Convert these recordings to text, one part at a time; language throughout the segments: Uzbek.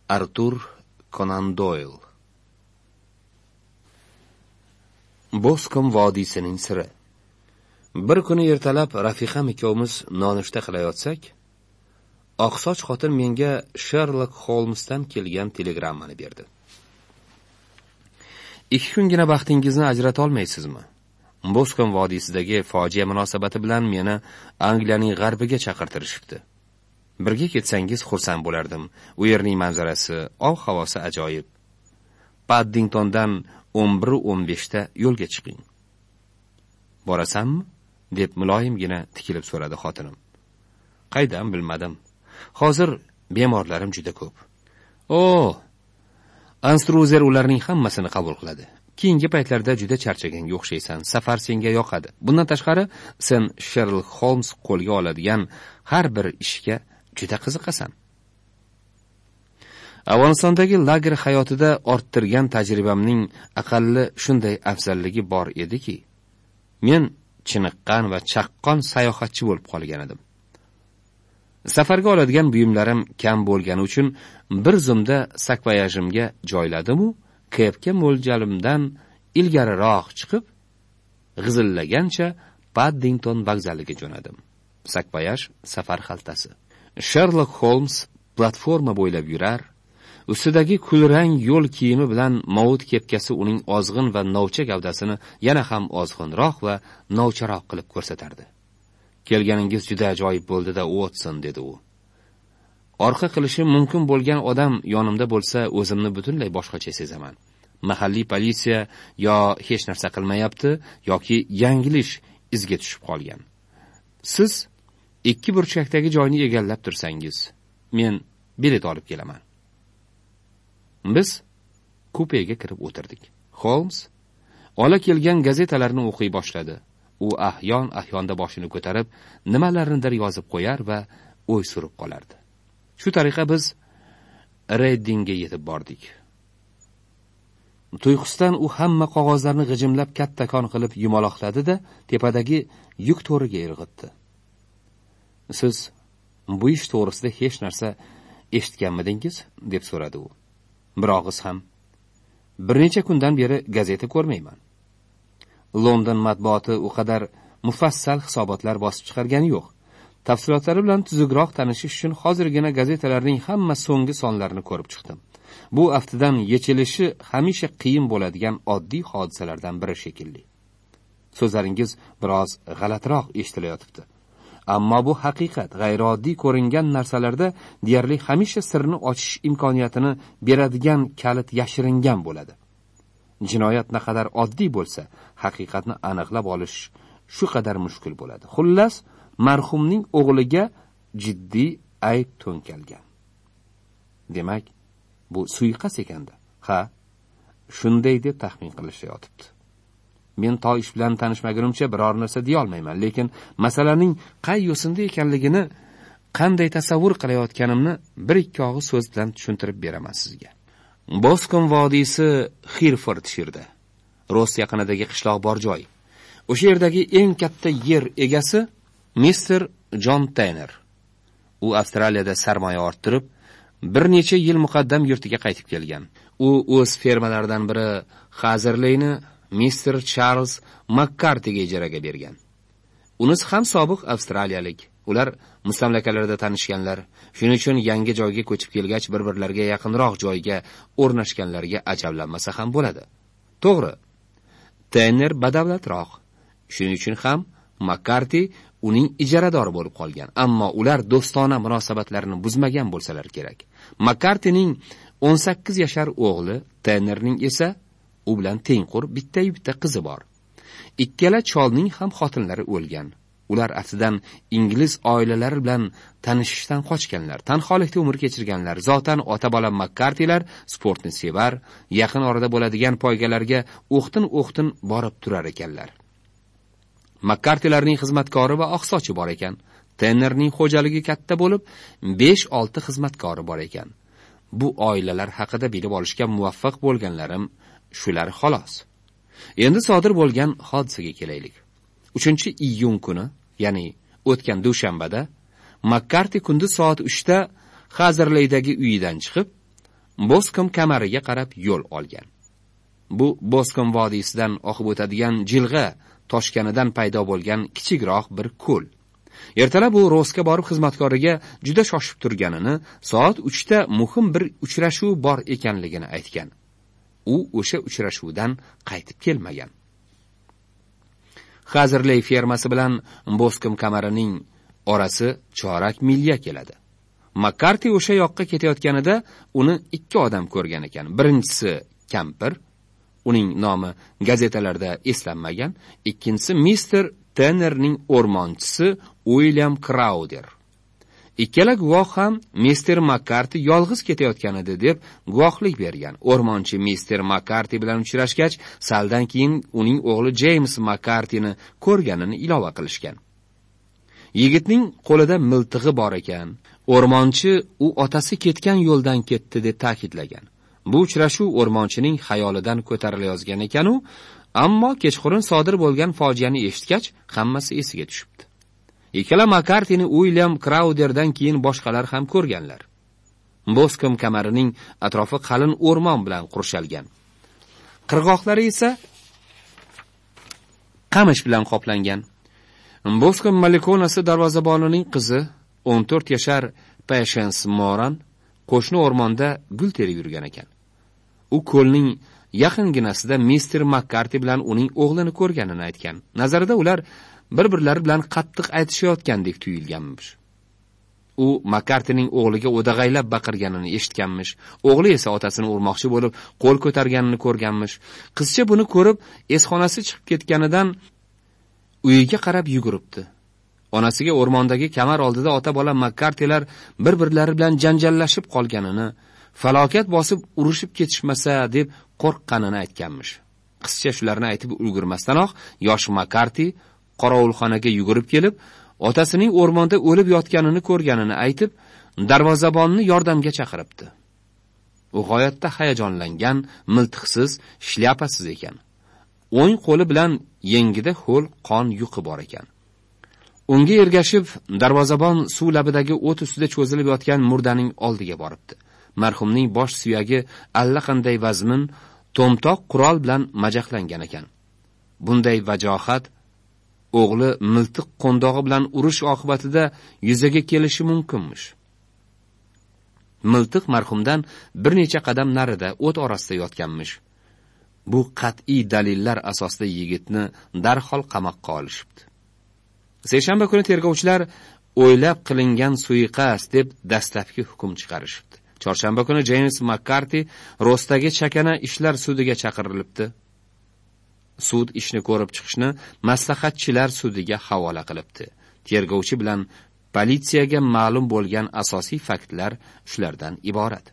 Artur Conan Doyle. Boscombe vodiysining siri. Bir kuni ertalab rafiqam ikkovimiz nonushta qilayotsak, oqsoch xotin menga Sherlock Holmesdan kelgan telegrammani berdi. 2 kungina vaqtingizni ajrata olmaysizmi? Boscombe vodiysidagi fojia munosabati bilan meni Angliyaning g'arbiga chaqirtirishibdi. Birga ketsangiz xursand bo'lardim. U yerning manzarasi, ob-havosi ajoyib. Paddingtondan 11:15 ta yo'lga chiqing. Borasanmi? Deb muloyimgina tikilib so'radi xotinim. Qaydan bilmadim. Hozir bemorlarim juda ko'p. Anstruzer ularning hammasini qabul qiladi. Keyingi paytlarda juda charchaganga o'xshaysan. Safar senga yoqadi. Bundan tashqari, sen Sherlock Holmes qo'lga oladigan har bir ishga juda qiziqasan. Afg'onistondagi lager hayotida orttirgan tajribamning aqalli shunday afzalligi bor ediki, men chiniqqan va chaqqon sayohatchi bo'lib qolgan edim. Safarga oladigan buyumlarim kam bo'lgani uchun bir zumda sakvoyajimga joyladim-u, kepka mo'ljalimdan ilgariroq chiqib, g'izillagancha Paddington vokzaliga jo'nadim. Sakvoyaj safar xaltasi. Sherlock Holmes platforma bo'ylab yurar, ustidagi kulrang yo'l kiyimi bilan movut kepkasi uning ozg'in va novcha gavdasini yana ham ozg'inroq va novcharoq qilib ko'rsatardi. Kelganingiz juda ajoyib bo'ldi-da, Watson, dedi u. Orqa qilishi mumkin bo'lgan odam yonimda bo'lsa, o'zimni butunlay boshqacha sezaman. Mahalliy politsiya yo hech narsa qilmayapti, yoki yanglish izga tushib qolgan. Siz 2 burchakdagi joyni egallab tursangiz, men bilet olib kelaman. Biz kupega kirib o'tirdik. Holmes ola kelgan gazetalarni o'qiy boshladi. U ahyon-ahyonda boshini ko'tarib, nimalarnidir yozib qo'yar va o'y surib qolardi. Shu tariqa biz Reddingga yetib bordik. Tuyqusdan u hamma qog'ozlarni g'ijimlab kattakon qilib yumaloqladi-da, tepadagi yuk to'riga irg'itdi. Siz bu ish to'g'risida hech narsa eshitganmidingiz? Deb so'radi u. Bir og'iz ham. Bir necha kundan beri gazeta ko'rmayman. London matbuoti u qadar mufassal hisobotlar bosib chiqargani yo'q. Tafsilotlari bilan tuzukroq tanishish uchun hozirgina gazetalarning hamma so'nggi sonlarini ko'rib chiqdim. Bu aftidan yechilishi hamisha qiyin bo'ladigan oddiy hodisalardan biri shekilli. So'zlaringiz biroz g'alatiroq eshitilayotibdi. Ammo bu haqiqat. G'ayrioddiy ko'ringan narsalarda deyarli hamisha sirni ochish imkoniyatini beradigan kalit yashiringan bo'ladi. Jinoyat naqadar oddiy bo'lsa, haqiqatni aniqlab olish shu qadar mushkul bo'ladi. Xullas, marhumning o'g'liga jiddiy ayb to'nkalgan. Demak, bu suiqasd ekanda. Ha, shunday deb taxmin qilishayotibdi. Men to ish bilan tanishmagunimcha biror narsa deya olmayman, lekin masalaning qay yo'sinda ekanligini, qanday tasavvur qilayotganimni bir ikki og'iz so'z bilan tushuntirib beraman sizga. Boscombe vodiysi Hertfordshirda, Ross yaqinidagi qishloq bor joy. O'sha yerdagi eng katta yer egasi Mr. John Tanner. U Avstraliyada sarmoya orttirib, bir necha yil muqaddam yurtiga qaytib kelgan. U o'z fermalaridan biri Hazerleyni Mr. Charles McCarthyga ijaraga bergan. Unisi ham sobiq avstraliyalik. Ular mustamlakalarda tanishganlar. Shuning uchun yangi joyga ko'chib kelgach, bir-birlariga yaqinroq joyga o'rnashganlarga ajablanmasa ham bo'ladi. To'g'ri. Tanner badavlatroq. Shuning uchun ham McCarthy uning ijaradori bo'lib qolgan. Ammo ular do'stona munosabatlarini buzmagan bo'lsalar kerak. McCarthyning 18 yashar o'g'li, Tannerning esa u bilan tengqur bitta qizi bor. Ikkala cholning ham xotinlari o'lgan. Ular aftidan ingliz oilalari bilan tanishishdan qochganlar, tanholikda umr kechirganlar. Zotan ota-bola McCarthylar sportni sevar, yaqin orada bo'ladigan poygalarga o'xtin borib turar ekanlar. McCarthylarning xizmatkori va oqsochi bor ekan. Tannerning xo'jaligi katta bo'lib, 5-6 xizmatkori bor ekan. Bu oilalar haqida bilib olishga muvaffaq bo'lganlarim shular xolos. Endi sodir bo'lgan hodisaga kelaylik. 3-iyun kuni, ya'ni o'tgan dushanbada, McCarthy kunduz soat 3 da Hazerleydagi uyidan chiqib, Boscom kamariga qarab yo'l olgan. Bu Boscom vodiysidan oqib o'tadigan jilg'a toshkanidan paydo bo'lgan kichikroq bir ko'l. Ertalab u Rosga borib xizmatkoriga juda shoshib turganini, soat 3 da muhim bir uchrashuv bor ekanligini aytgan. U o'sha uchrashuvdan qaytib kelmagan. Hazirley fermasi bilan Boscom kamarining orasi chorak milya keladi. Makkarti o'sha yoqqa ketayotganida uni ikki odam ko'rgan ekan. Birinchisi kampir, uning nomi gazetalarda eslanmagan, ikkinchisi Mr. Tannerning o'rmonchisi William Crowder. Ikkala guvoh ham Mr. Makkarti yolg'iz ketayotgan edi deb guvohlik bergan. O'rmonchi Mr. Makkarti bilan uchrashgach, saldan keyin uning o'g'li James Makkartini ko'rganini ilova qilishgan. Yigitning qo'lida miltig'i bor ekan. O'rmonchi u otasi ketgan yo'ldan ketdi deb ta'kidlagan. Bu uchrashuv o'rmonchining xayolidan ko'tarilayotgan ekan u, ammo kechqurun sodir bo'lgan fojiani eshitgach, hammasi esiga tushibdi. Ikkala Makkartini William Crowderdan keyin boshqalar ham ko'rganlar. Boscom kamarining atrofi qalin o'rmon bilan qurshalgan. Qirg'oqlari esa qamish bilan qoplangan. Boscom malikonasi darvozabonining qizi 14 yashar Patience Moran qo'shni o'rmonda gul terib yurgan ekan. U ko'lning yaqinginasida Mr. Makkarti bilan uning o'g'lini ko'rganini aytgan. Nazarida ular bir-birlari bilan qattiq aytishayotgandek tuyulganmish. U Makkartining o'g'liga o'dag'aylab baqirganini eshitganmish. O'g'li esa otasini urmoqchi bo'lib, qo'l ko'targanini ko'rganmish. Qizcha buni ko'rib, esxonasi chiqib ketganidan uyiga qarab yuguribdi. Onasiga o'rmondagi kamar oldida ota-bola Makkartilar bir-birlari bilan janjallashib qolganini, falokat bosib urushib ketishmasa deb qo'rqqanini aytganmish. Qizcha shularni aytib ulgurmasdanoq yosh Makkarti qorovulxonaga yugurib kelib, otasining o'rmonda o'lib yotganini ko'rganini aytib, darvozabonni yordamga chaqiribdi. U g'oyatda hayajonlangan, miltiqsiz, shlyapasiz ekan. O'ng qo'li bilan yengida ho'l qon yuqi bor ekan. Unga ergashib, darvozabon suv labidagi o't ustida cho'zilib yotgan murdaning oldiga boribdi. Marhumning bosh suyagi allaqanday vazmin, to'mtoq qurol bilan majaqlangan ekan. Bunday vajohat o'g'li miltiq qo'ndog'i bilan urush oqibatida yuzaga kelishi mumkinmish. Miltiq marhumdan bir necha qadam narida o't orasida yotganmish. Bu qat'iy dalillar asosida yigitni darhol qamoqqa olishibdi. Seshanba kuni tergovchilar o'ylab qilingan suiqasd deb dastlabki hukm chiqarishibdi. Chorshanba kuni James Makkarti Rosdagi chakana ishlar sudiga chaqirilibdi. Sud ishni ko'rib chiqishni maslahatchilar sudiga havola qilibdi. Tergovchi bilan politsiyaga ma'lum bo'lgan asosiy faktlar shulardan iborat.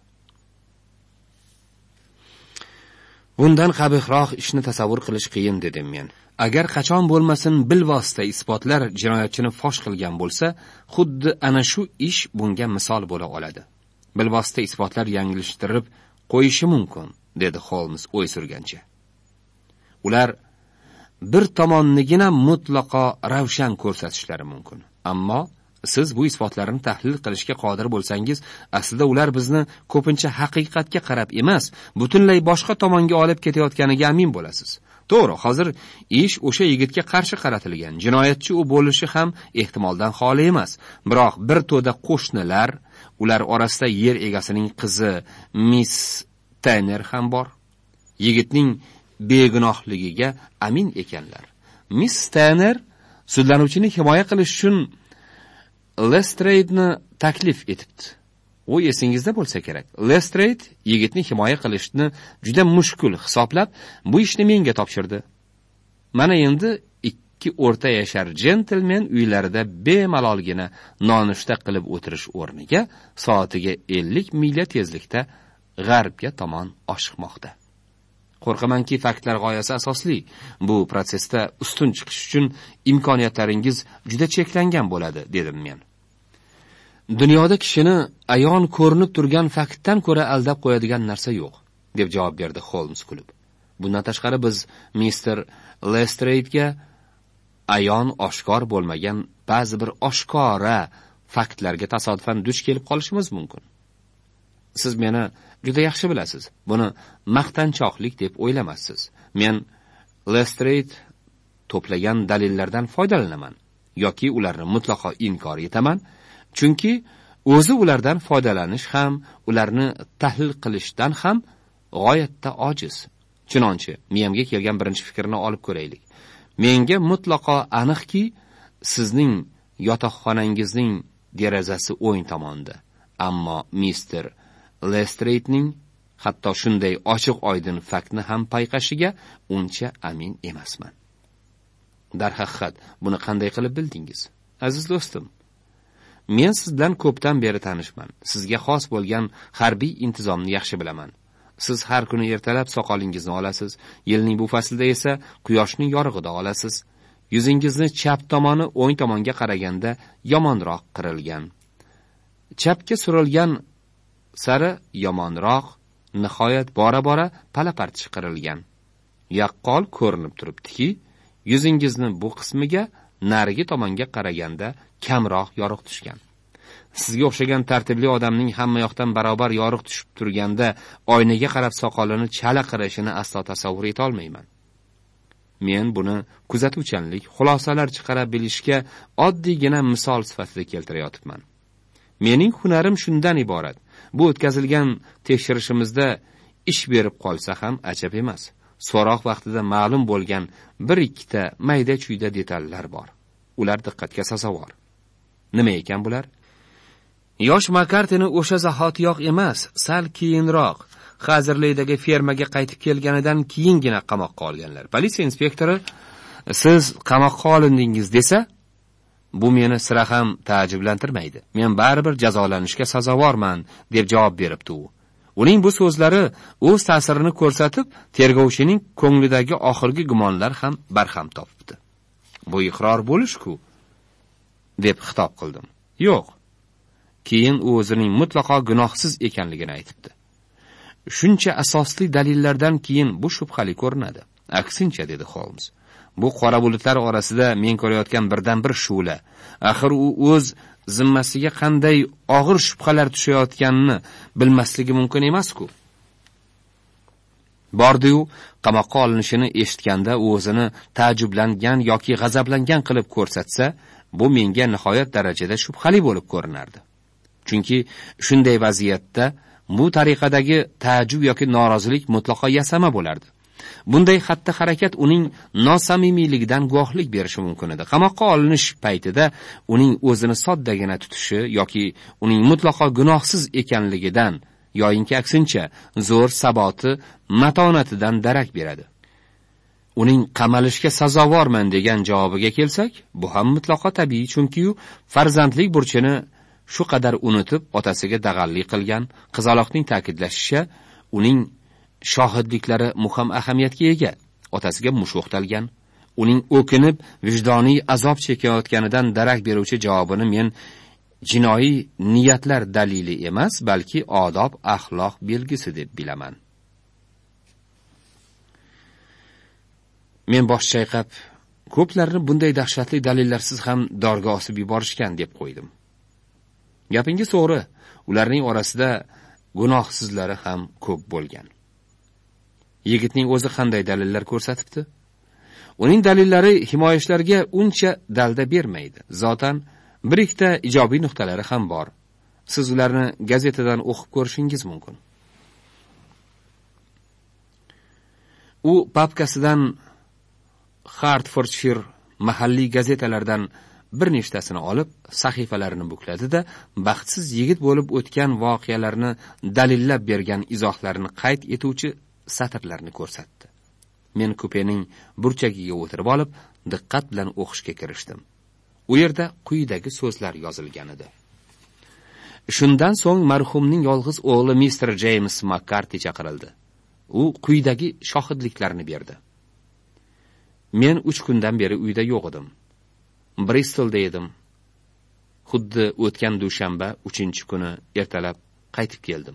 Bundan qabihroq ishni tasavvur qilish qiyin dedim men. Agar qachon bo'lmasin bilvosita isbotlar jinoyatchini fosh qilgan bo'lsa, xuddi ana shu ish bunga misol bo'la oladi. Bilvosita isbotlar yanglishtirib qo'yishi mumkin, dedi Holmes o'y surgancha. Ular bir tomonnigina mutlaqo ravshan ko'rsatishlari mumkin. Ammo siz bu isbotlarni tahlil qilishga qodir bo'lsangiz, aslida ular bizni ko'pincha haqiqatga qarab emas, butunlay boshqa tomonga olib ketayotganiga amin bo'lasiz. To'g'ri, hozir ish o'sha yigitga qarshi qaratilgan. Jinoyatchi u bo'lishi ham ehtimoldan xoli emas. Biroq bir to'da qo'shnilar, ular orasida yer egasining qizi Miss Tanner ham bor. Yigitning begunohligiga amin ekanlar. Miss Tanner sudlanuvchini himoya qilish uchun Lestrade'ni taklif etibdi. U esingizda bo'lsa kerak. Lestrade yigitni himoya qilishni juda mushkul hisoblab, bu ishni menga topshirdi. Mana endi ikki o'rta yashar jentelmen uylarida bemalolgina nonushta qilib o'tirish o'rniga soatiga 50 milya tezlikda g'arbga tomon oshiqmoqda. Qo'rqamanki, faktlar g'oyasi asosli. Bu prosesda ustun chiqish uchun imkoniyatlaringiz juda cheklangan bo'ladi, dedim men. Dunyoda kishini ayon ko'rinib turgan faktdan ko'ra aldab qo'yadigan narsa yo'q, deb javob berdi Holmes kulib. Bundan tashqari biz Mr. Lestrade'ga ayon oshkor bo'lmagan ba'zi bir oshkora faktlarga tasodifan duch kelib qolishimiz mumkin. Siz meni juda yaxshi bilasiz. Buni maqtanchoqlik deb o'ylamassiz. Men Lestrade to'plagan dalillardan foydalanaman yoki ularni mutlaqo inkor etaman, chunki o'zi ulardan foydalanish ham, ularni tahlil qilishdan ham g'oyatda ojiz. Chunonchi, miyamga kelgan birinchi fikrni olib ko'raylik. Menga mutlaqo aniqki, sizning yotoqxonangizning derazasi o'ng tomonda. Ammo Mr. Lestrade'ning hatto shunday ochiq-oydin faktni ham payqashiga uncha amin emasman. Darhaqiqat, buni qanday qilib bildingiz? Aziz do'stim, men siz bilan ko'pdan beri tanishman. Sizga xos bo'lgan harbiy intizomni yaxshi bilaman. Siz har kuni ertalab soqolingizni olasiz, yilning bu faslida esa quyoshning yorug'ida olasiz. Yuzingizni chap tomoni o'ng tomonga qaraganda yomonroq qirilgan. Chapga surilgan sari yomonroq, nihoyat bora-bora palapartish qirilgan. Yaqqol ko'rinib turibdiki, yuzingizni bu qismiga narigi tomonga qaraganda kamroq yorug' tushgan. Sizga o'xshagan tartibli odamning hamma yoqdan barobar yorug' tushib turganda oynaga qarab soqolini chala qirishini aslo tasavvur eta olmayman. Men buni kuzatuvchanlik, xulosalar chiqarib bilishga oddiygina misol sifatida keltirayotibman. Mening hunarim shundan iborat. Bu o'tkazilgan tekshirishimizda ish berib qolsa ham ajab emas. So'roq vaqtida ma'lum bo'lgan bir ikkita mayda-chuyda detallar bor. Ular diqqatga sazovor. Nima ekan bular? Yosh Makartini o'sha zahotiyoq emas, sal keyinroq Xazirleydagi fermaga qaytib kelganidan keyingina qamoqqa olganlar. Politsiya inspektori siz qamoqqa olindingiz desa, bu meni sira ham ta'jiblantirmaydi. Men baribir jazolanishga sazovorman deb javob beribdi u. Uning bu so'zlari o'z ta'sirini ko'rsatib, tergovchining ko'nglidagi oxirgi gumonlar ham barham topibdi. Bu iqror bo'lish-ku deb xitob qildim. Yo'q. Keyin u o'zining mutlaqo gunohsiz ekanligini aytibdi. Shuncha asosli dalillardan keyin bu shubhali ko'rinadi. Aksincha, dedi Holmes. Bu qora bulutlar orasida men ko'rayotgan birdan bir shu'la. Axir u o'z zimmasiga qanday og'ir shubhalar tushayotganini bilmasligi mumkin emas-ku. Bordi-yu, qamoqqa olinishini eshitganda u o'zini ta'jublangan yoki g'azablangan qilib ko'rsatsa, bu menga nihoyat darajada shubhali bo'lib ko'rinardi. Chunki shunday vaziyatda bu tariqadagi ta'jub yoki norozilik mutlaqo yasama bo'lardi. Bunday xatti-harakat uning nosamimiyligidan guvohlik berishi mumkin edi. Qamoqqa olinish paytida uning o'zini soddagina tutishi yoki uning mutlaqo gunohsiz ekanligidan yoyinki aksincha zo'r saboti, matonatidan darak beradi. Uning qamalishga sazovorman degan javobiga kelsak, bu ham mutlaqo tabiiy, chunki u farzandlik burchini shu qadar unutib otasiga dag'allik qilgan. Qizaloqning ta'kidlashicha, uning shohidliklari muhim ahamiyatga ega. Otasiga mush o'qtalgan. Uning o'kinib, vijdoniy azob chekayotganidan darak beruvchi javobini men jinoiy niyatlar dalili emas, balki odob, axloq belgisi deb bilaman. Men bosh chayqab, ko'plarni bunday dahshatli dalillarsiz ham dorga osib yuborishgan deb qo'ydim. Gapingiz to'g'ri, ularning orasida gunohsizlari ham ko'p bo'lgan. Yigitning o'zi qanday dalillar ko'rsatibdi? Uning dalillari himoyachlarga uncha dalda bermaydi. Zotan bir ikkita ijobiy nuqtalari ham bor. Siz ularni gazetadan o'qib ko'rishingiz mumkin. U papkasidan Hertfordshire mahalliy gazetalaridan bir nechtasini olib, sahifalarini bukladi-da, baxtsiz yigit bo'lib o'tgan voqealarni dalillab bergan izohlarini qayd etuvchi satrlarni ko'rsatdi. Men kupening burchagiga o'tirib olib, diqqat bilan o'qishga kirishdim. U yerda quyidagi so'zlar yozilgan edi. Shundan so'ng marhumning yolg'iz o'g'li Mr. James Makarti chaqirildi. U quyidagi shohidliklarni berdi. Men 3 kundan beri uyda yo'q edim. Bristolda edim. Xuddi o'tgan dushanba 3-kuni ertalab qaytib keldim.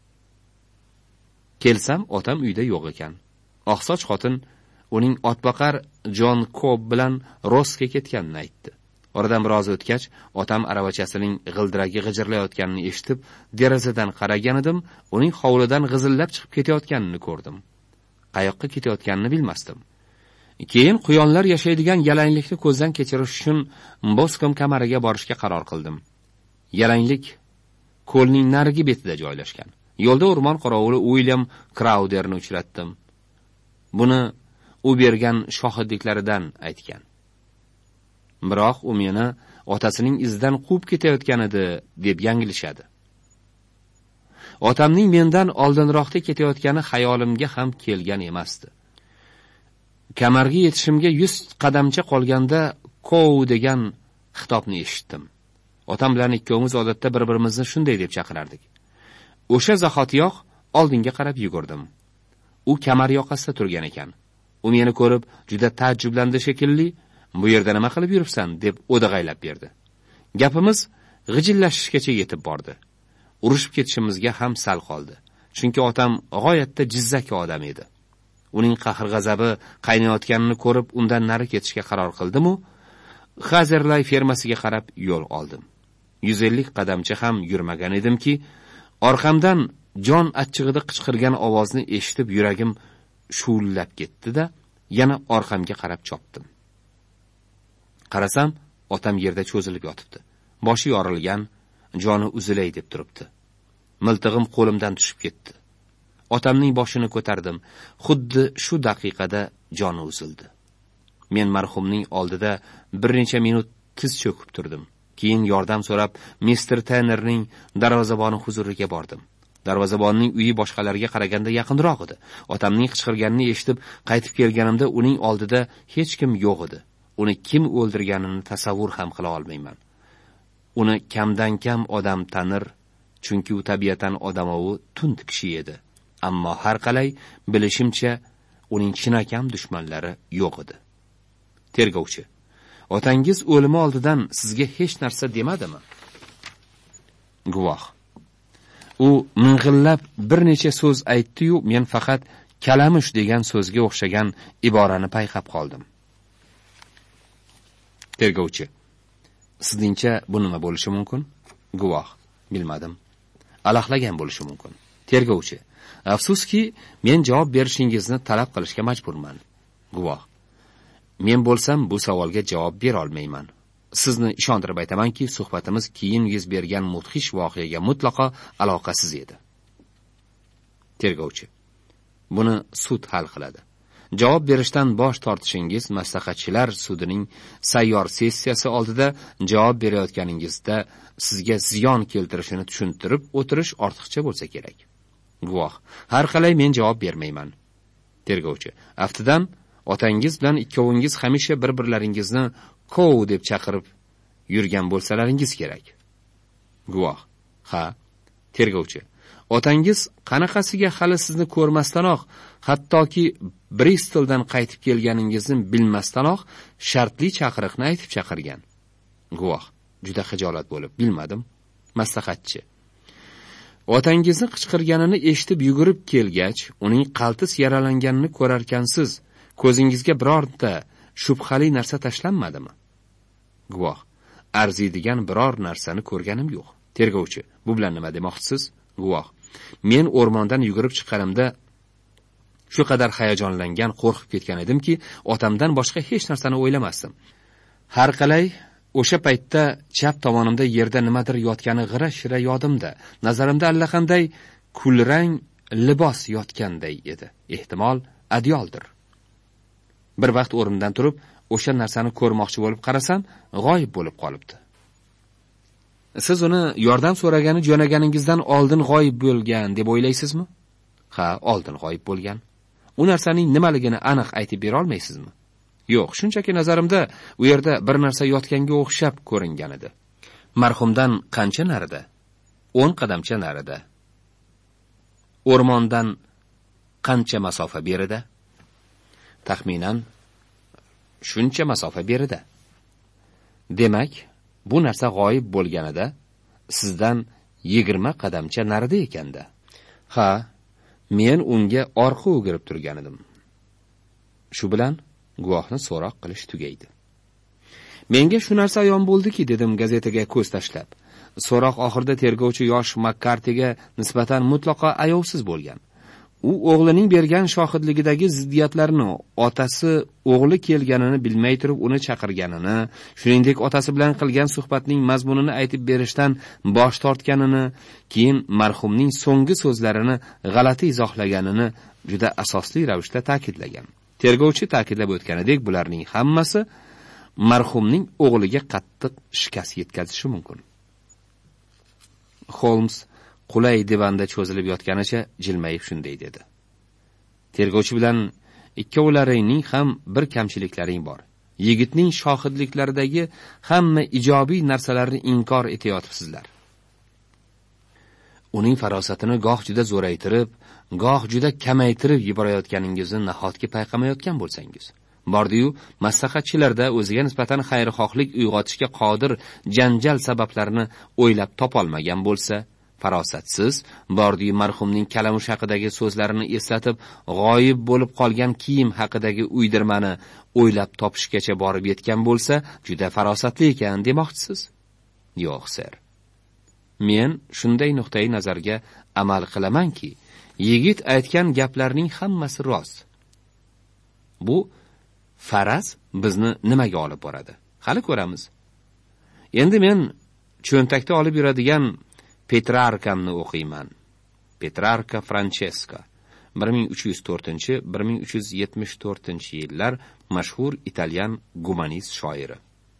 Kelsam, otam uyda yo'q ekan. Oqsoch xotin uning otboqar John Cobb bilan Rossga ketganini aytdi. Oradan biroz o'tgach, otam aravachasining g'ildiragi g'ijirlayotganini eshitib, derazadan qaragan edim, uning hovlidan g'izillab chiqib ketayotganini ko'rdim. Qayoqqa ketayotganini bilmasdim. Keyin quyonlar yashaydigan yalanglikni ko'zdan kechirish uchun Boskom kamariga borishga qaror qildim. Yalanglik ko'lning narigi betida joylashgan. Yo'lda o'rmon qorovuli William Crowderni uchratdim. Buni u bergan shohidliklaridan aytgan. Biroq u meni otasining izidan quvib ketayotgan edi deb yanglishadi. Otamning mendan oldinroqda ketayotgani xayolimga ham kelgan emasdi. Kamarga yetishimga 100 qadamcha qolganda "Kow" degan xitobni eshitdim. Otam bilan ikkovimiz odatda bir-birimizni shunday deb chaqirardik. O'sha zahotiyoq oldinga qarab yugurdim. U kamar yoqasida turgan ekan. U meni ko'rib juda taajjublandi shekilli. "Bu yerda nima qilib yuribsan?" deb o'dag'aylab berdi. Gapimiz g'ijillashishgacha yetib bordi. Urushib ketishimizga ham sal qoldi. Chunki otam g'oyatda jizzaki odam edi. Uning qahr-g'azabi qaynayotganini ko'rib, undan nari ketishga qaror qildim-u, Hazerlay fermasiga qarab yo'l oldim. 150 qadamcha ham yurmagan edimki, orqamdan jon achchig'ida qichqirgan ovozni eshitib yuragim shuullab ketdi-da, yana orqamga qarab chopdim. Qarasam, otam yerda cho'zilib yotibdi. Boshi yorilgan, joni uzilay deb turibdi. Miltig'im qo'limdan tushib ketdi. Otamning boshini ko'tardim. Xuddi shu daqiqada joni uzildi. Men marhumning oldida bir necha minut tiz cho'kib turdim. Keyin yordam so'rab, Mr. Tannerning darvozaboni huzuriga bordim. Darvozabonning uyi boshqalarga qaraganda yaqinroq edi. Otamning qichqirganini eshitib, qaytib kelganimda uning oldida hech kim yo'q edi. Uni kim o'ldirganini tasavvur ham qila olmayman. Uni kamdan kam odam tanir, chunki u tabiatan odamovi tund kishi edi. Ammo har qalay bilishimcha uning chinakam dushmanlari yo'q edi. Tergovchi: otangiz o'limi oldidan sizga hech narsa demadimi? Guvoh: u ming'illab bir necha so'z aytdi-yu, men faqat kalamush degan so'zga o'xshagan iborani payqab qoldim. Tergovchi: sizningcha bu nima bo'lishi mumkin? Guvoh: bilmadim. Alaqlagan bo'lishi mumkin. Tergovchi: afsuski, men javob berishingizni talab qilishga majburman. Guvoh: men bo'lsam bu savolga javob bera olmayman. Sizni ishontirib aytamanki, suhbatimiz keyin yuz bergan mudhish voqeaga mutlaqo aloqasiz edi. Tergovchi: buni sud hal qiladi. Javob berishdan bosh tortishingiz maslahatchilar sudining sayyor sessiyasi oldida javob berayotganingizda sizga ziyon keltirishini tushuntirib o'tirish ortiqcha bo'lsa kerak. Guvoh: har qalay men javob bermayman. Tergovchi: aftidan otangiz bilan ikkovingiz hamisha bir-birlaringizni "Kow" deb chaqirib yurgan bo'lsalaringiz kerak. Guvoh: ha. Tergovchi: otangiz qanaqasiga hali sizni ko'rmasdanoq, hattoki Bristoldan qaytib kelganingizni bilmasdanoq shartli chaqiriqni aytib chaqirgan. Guvoh: juda xijolat bo'lib, bilmadim. Maslahatchi: otangizni qichqirganini eshitib yugurib kelgach, uning qaltis yaralanganini ko'rarkansiz, ko'zingizga birorta shubhali narsa tashlanmadimi? Guvoh: arziydigan biror narsani ko'rganim yo'q. Tergovchi: bu bilan nima demoqchisiz? Guvoh: men o'rmondan yugurib chiqqanimda shu qadar hayajonlangan, qo'rqib ketgan edimki, otamdan boshqa hech narsani o'ylamasdim. Har qalay, o'sha paytda chap tomonimda yerda nimadir yotgani g'ira-shira yodimda. Nazarimda allaqanday kulrang libos yotganday edi. Ehtimol adyoldir. Bir vaqt o'rnimdan turib, o'sha narsani ko'rmoqchi bo'lib qarasam, g'oyib bo'lib qolibdi. Siz uni yordam so'ragani jo'naganingizdan oldin g'oyib bo'lgan deb o'ylaysizmi? Ha, oldin g'oyib bo'lgan. U narsaning nimaligini aniq aytib bera olmaysizmi? Yo'q, shunchaki nazarimda u yerda bir narsa yotganga o'xshab ko'ringan edi. Marhumdan qancha narida? 10 qadamcha narida. O'rmondan qancha masofa berida? Taxminan shuncha masofa berida. Demak, bu narsa g'oyib bo'lganida sizdan 20 qadamcha narida ekanda. Ha, men unga orqa o'girib turgan edim. Shu bilan guvohni so'roq qilish tugaydi. Menga shu narsa ayon bo'ldiki, dedim gazetaga ko'z tashlab. So'roq oxirida tergovchi yosh Makkartiga nisbatan mutlaqo ayovsiz bo'lgan. U o'g'lining bergan shohidligidagi ziddiyatlarni, otasi o'g'li kelganini bilmay turib uni chaqirganini, shuningdek otasi bilan qilgan suhbatning mazmunini aytib berishdan bosh tortganini, keyin marhumning so'nggi so'zlarini g'alati izohlaganini juda asosli ravishda ta'kidlagan. Tergovchi ta'kidlab o'tganidek, bularning hammasi marhumning o'g'liga qattiq shikast yetkazishi mumkin. Holmes qulay divanda cho'zilib yotganicha jilmayib shunday dedi. Tergovchi bilan ikkovlaringning ham bir kamchiliklaring bor. Yigitning shohidliklaridagi hamma ijobiy narsalarni inkor etayotibsizlar. Uning farosatini goh juda zo'raytirib, goh juda kamaytirib yuborayotganingizni nahotki payqamayotgan bo'lsangiz. Bordi-yu, maslahatchilarda o'ziga nisbatan xayrixohlik uyg'otishga qodir janjal sabablarini o'ylab topolmagan bo'lsa, farosatsiz, bordi-yu marhumning kalamush haqidagi so'zlarini eslatib, g'oyib bo'lib qolgan kiyim haqidagi uydirmani o'ylab topishgacha borib yetgan bo'lsa, juda farosatli ekan demoqchisiz. Yo'q, ser. Men shunday nuqtai nazarga amal qilamanki, yigit aytgan gaplarning hammasi rost. Bu faraz bizni nimaga olib boradi? Hali ko'ramiz. Endi men cho'ntakda olib yuradigan Petrarkamni o'qiyman. Petrarka Francesca 1304-1374 yillar mashhur italyan gumanist shoiri.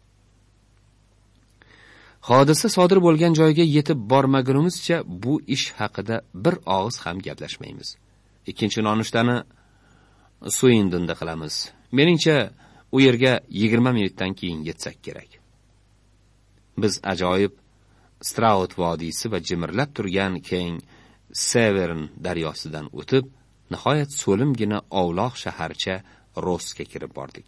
Hodisa sodir bo'lgan joyga yetib bormagunimizcha bu ish haqida bir og'iz ham gaplashmaymiz. Ikkinchi nonushtani Swindonda qilamiz. Meningcha, u yerga 20 minutdan keyin yetsak kerak. Biz ajoyib Stroud vodiysi va jimirlab turgan keng Severn daryosidan o'tib, nihoyat so'limgina ovloq shaharcha Rossga kirib bordik.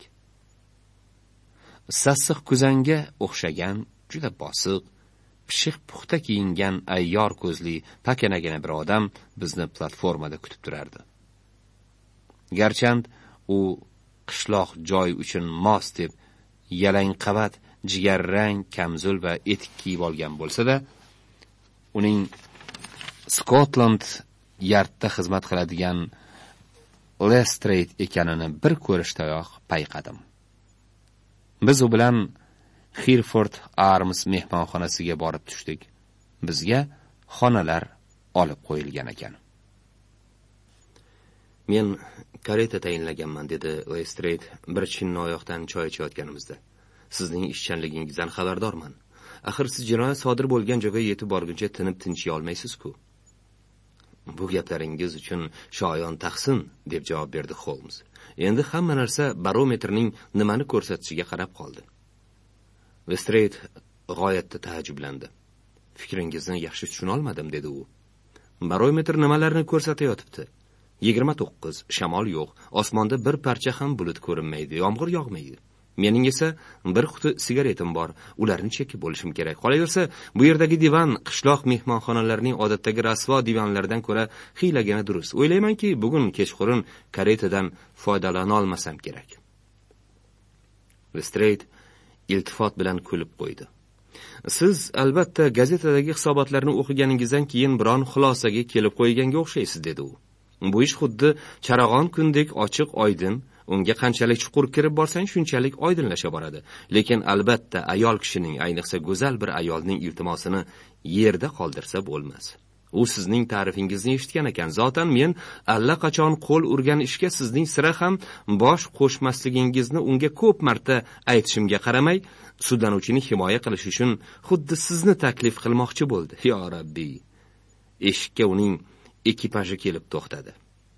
Sassiq kuzanga o'xshagan, juda bosiq, pishiq puxta kiyingan ayyor ko'zli pakanagina bir odam bizni platformada kutib turardi. Garchand u qishloq joy uchun mos deb yalang qavat, jigarrang kamzul va etik kiyib olgan bo'lsa-da, uning Scotland Yardda xizmat qiladigan Lestrade ekanini bir ko'rishdayoq payqadim. Biz u bilan Hereford Arms mehmonxonasiga borib tushdik. Bizga xonalar olib qo'yilgan ekan. Men kareta tayinlaganman, dedi Lestrade bir chinnoyoqdan choy ichayotganimizda. Sizning ishchanligingizdan xabardorman. Axir siz jinoyat sodir bo'lgan joyga yetib borguncha tinib tinchiy olmaysiz-ku. Bu gaplaringiz uchun shoyon taqsin, deb javob berdi Holmes. Endi hamma narsa barometrning nimani ko'rsatishiga qarab qoldi. Lestrade g'oyatda taajjublandi. Fikringizni yaxshi tushuna olmadim, dedi u. Barometr nimalarni ko'rsatayotibdi? 29, shamol yo'q, osmonda bir parcha ham bulut ko'rinmaydi, yomg'ir yog'maydi. Mening esa bir quti sigaretim bor, ularni chekib bo'lishim kerak. Qolaversa, bu yerdagi divan qishloq mehmonxonalarining odatdagi rasvo divanlaridan ko'ra xiylagina durust. O'ylaymanki, bugun kechqurun karetadan foydalana olmasam kerak. Lestrade iltifot bilan kulib qo'ydi. Siz albatta gazetadagi hisobotlarni o'qiganingizdan keyin biron xulosaga kelib qo'yganga o'xshaysiz, dedi u. Bu ish xuddi charog'on kundek ochiq, oydin, unga qanchalik chuqur kirib borsang shunchalik oydinlasha boradi. Lekin albatta ayol kishining, ayniqsa go'zal bir ayolning iltimosini yerda qoldirsa bo'lmas. U sizning ta'rifingizni eshitgan ekan. Zotan men allaqachon qo'l urgan ishga sizning sira ham bosh qo'shmasligingizni unga ko'p marta aytishimga qaramay, sudlanuvchini himoya qilish uchun xuddi sizni taklif qilmoqchi bo'ldi. Yo Rabbiy. Eshikka uning ekipaji kelib to'xtadi.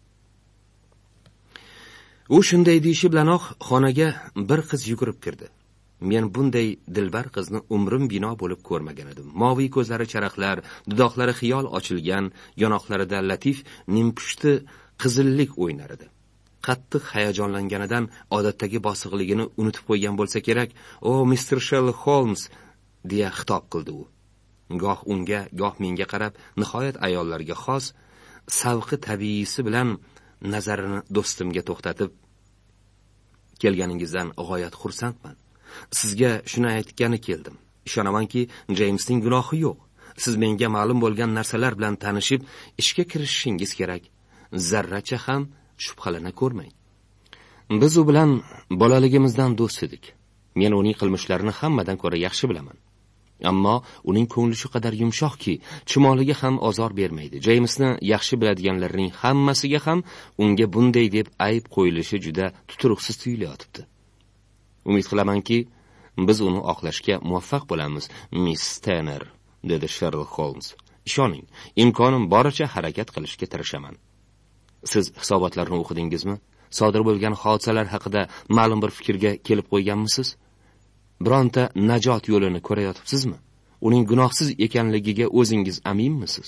U shunday deyishi bilanoq xonaga bir qiz yugurib kirdi. Men bunday dilbar qizni umrim bino bo'lib ko'rmagan edim. Moviy ko'zlari charaqlar, dudoqlari xiyol ochilgan, yonoqlarida latif nimpushti qizillik o'ynar edi. Qattiq hayajonlanganidan odatdagi bosiqligini unutib qo'ygan bo'lsa kerak. "O, Mr. Sherlock Holmes", deya xitob qildi u. Goh unga, goh menga qarab, nihoyat ayollarga xos savqi tabiiysi bilan nazarini do'stimga to'xtatib, "Kelganingizdan g'oyat xursandman. Sizga shuni aytgani keldim. Ishonamanki, Jeymsning gunohi yo'q. Siz menga ma'lum bo'lgan narsalar bilan tanishib, ishga kirishishingiz kerak. Zarracha ham shubhalana ko'rmang. Biz u bilan bolaligimizdan do'st edik. Men uning qilmishlarini hammadan ko'ra yaxshi bilaman. Ammo uning ko'ngli shu qadar yumshoqki, chumoliga ham ozor bermaydi. Jeymsni yaxshi biladiganlarning hammasiga ham unga bunday deb ayb qo'yilishi juda tuturuqsiz tuyulayotibdi. Umid qilamanki, biz uni oqlashga muvaffaq bo'lamiz, Miss Tanner, dedi Sherlock Holmes. Ishoning, imkonim boricha harakat qilishga tirishaman. Siz hisobotlarni o'qidingizmi? Sodir bo'lgan hodisalar haqida ma'lum bir fikrga kelib qo'yganmisiz? Bironta najot yo'lini ko'rayotibsizmi? Uning gunohsiz ekanligiga o'zingiz aminmisiz?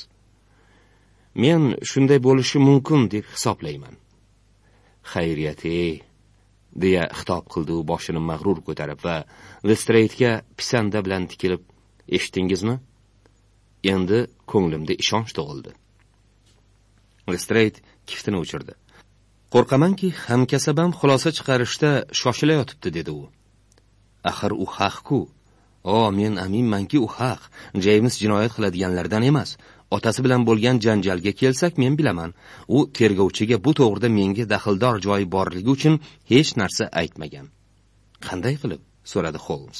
Men shunday bo'lishi mumkin deb hisoblayman. Xayriyat-ey, deya xitob qildi u boshini mag'rur ko'tarib va Lestrade'ga pisanda bilan tikilib, eshitdingizmi? Endi ko'nglimda ishonch tug'ildi. Lestrade kiftini o'chirdi. Qo'rqamanki, hamkasabam xulosa chiqarishda shoshilayotibdi, dedi u. Axir u haq-ku. Men aminmanki u haq. Jeyms jinoyat qiladiganlardan emas. Otasi bilan bo'lgan janjalga kelsak, men bilaman. U tergovchiga bu to'g'rida menga daxldor joyi borligi uchun hech narsa aytmagan. Qanday qilib? So'radi Holmes.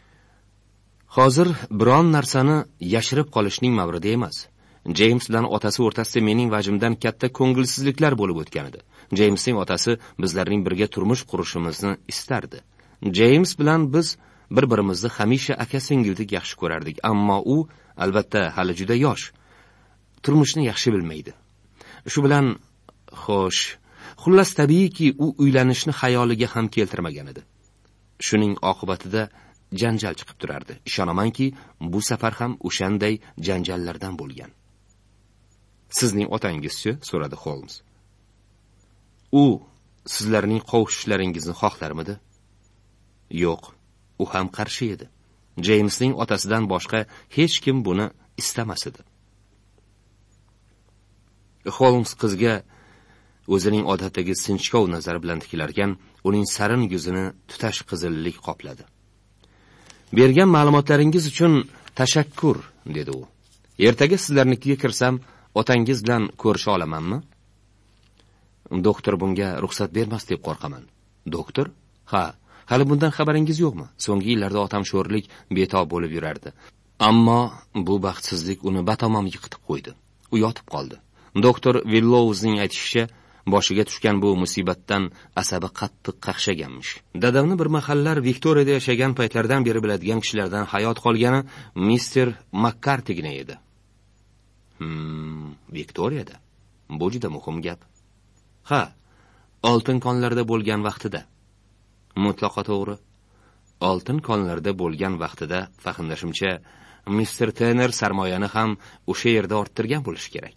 Hozir biron narsani yashirib qolishning mavridi emas. Jeyms bilan otasi o'rtasida mening vajimdan katta ko'ngilsizliklar bo'lib o'tgan edi. Jeymsning otasi bizlarning birga turmush qurishimizni istardi. Jeyms bilan biz bir-birimizni hamisha aka-singildek yaxshi ko'rardik, ammo u albatta hali juda yosh. Turmushni yaxshi bilmaydi. Shu bilan xullas tabiiyki u uylanishni xayoliga ham keltirmagan edi. Shuning oqibatida janjal chiqib turardi. Ishonamanki, bu safar ham o'shanday janjallardan bo'lgan. Sizning otangiz-chi? So'radi Holmes. U sizlarning qovushishlaringizni xohlarmidi? Yo'q, u ham qarshi edi. Jeymsning otasidan boshqa hech kim buni istamas edi. Holmes qizga o'zining odatdagi sinchkov nazari bilan tikilarkan, uning sarin yuzini tutash qizillik qopladi. Bergan ma'lumotlaringiz uchun tashakkur, dedi u. Ertaga sizlarnikiga kirsam, otangiz bilan ko'risha olamanmi? Doktor bunga ruxsat bermas deb qo'rqaman. Doktor? Ha, hali bundan xabaringiz yo'qmi? So'nggi yillarda otam sho'rlik betob bo'lib yurardi. Ammo bu baxtsizlik uni batamom yiqitib qo'ydi. U yotib qoldi. Doktor Willows'ning aytishicha, boshiga tushgan bu musibatdan asabi qattiq qaqshaganmish. Dadamni bir mahallar Viktoriyada yashagan paytlardan beri biladigan kishilardan hayot qolgani Mr. McCarthy edi. Viktoriyada? Bu juda muhim gap. Ha, oltin konlarda bo'lgan vaqtida. Mutlaqo to'g'ri. Oltin konlarda bo'lgan vaqtida, fahmlashimcha, Mr. Tanner sarmoyani ham o'sha yerda orttirgan bo'lishi kerak.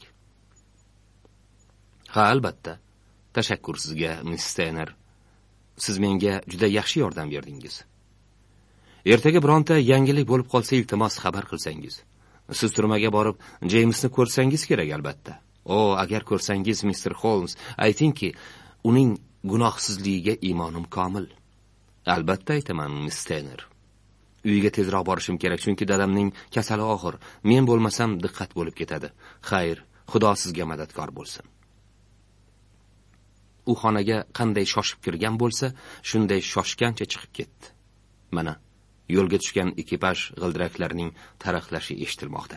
Ha, albatta. Tashakkur sizga, Miss Tanner. Siz menga juda yaxshi yordam berdingiz. Ertaga bironta yangilik bo'lib qolsa, iltimos xabar qilsangiz. Siz turmaga borib, Jeymsni ko'rsangiz kerak albatta. Agar ko'rsangiz, Mr. Holmes, aytingki, uning gunohsizligiga iymonim komil. Albatta aytaman, Miss Tanner. Uyga tezroq borishim kerak, chunki dadamning kasali og'ir. Men bo'lmasam diqqat bo'lib ketadi. Xayr, Xudo sizga madadkor bo'lsin. U xonaga qanday shoshib kirgan bo'lsa, shunday shoshgancha chiqib ketdi. Mana, yo'lga tushgan ekipaj g'ildiraklarning taraqlashi eshitilmoqda.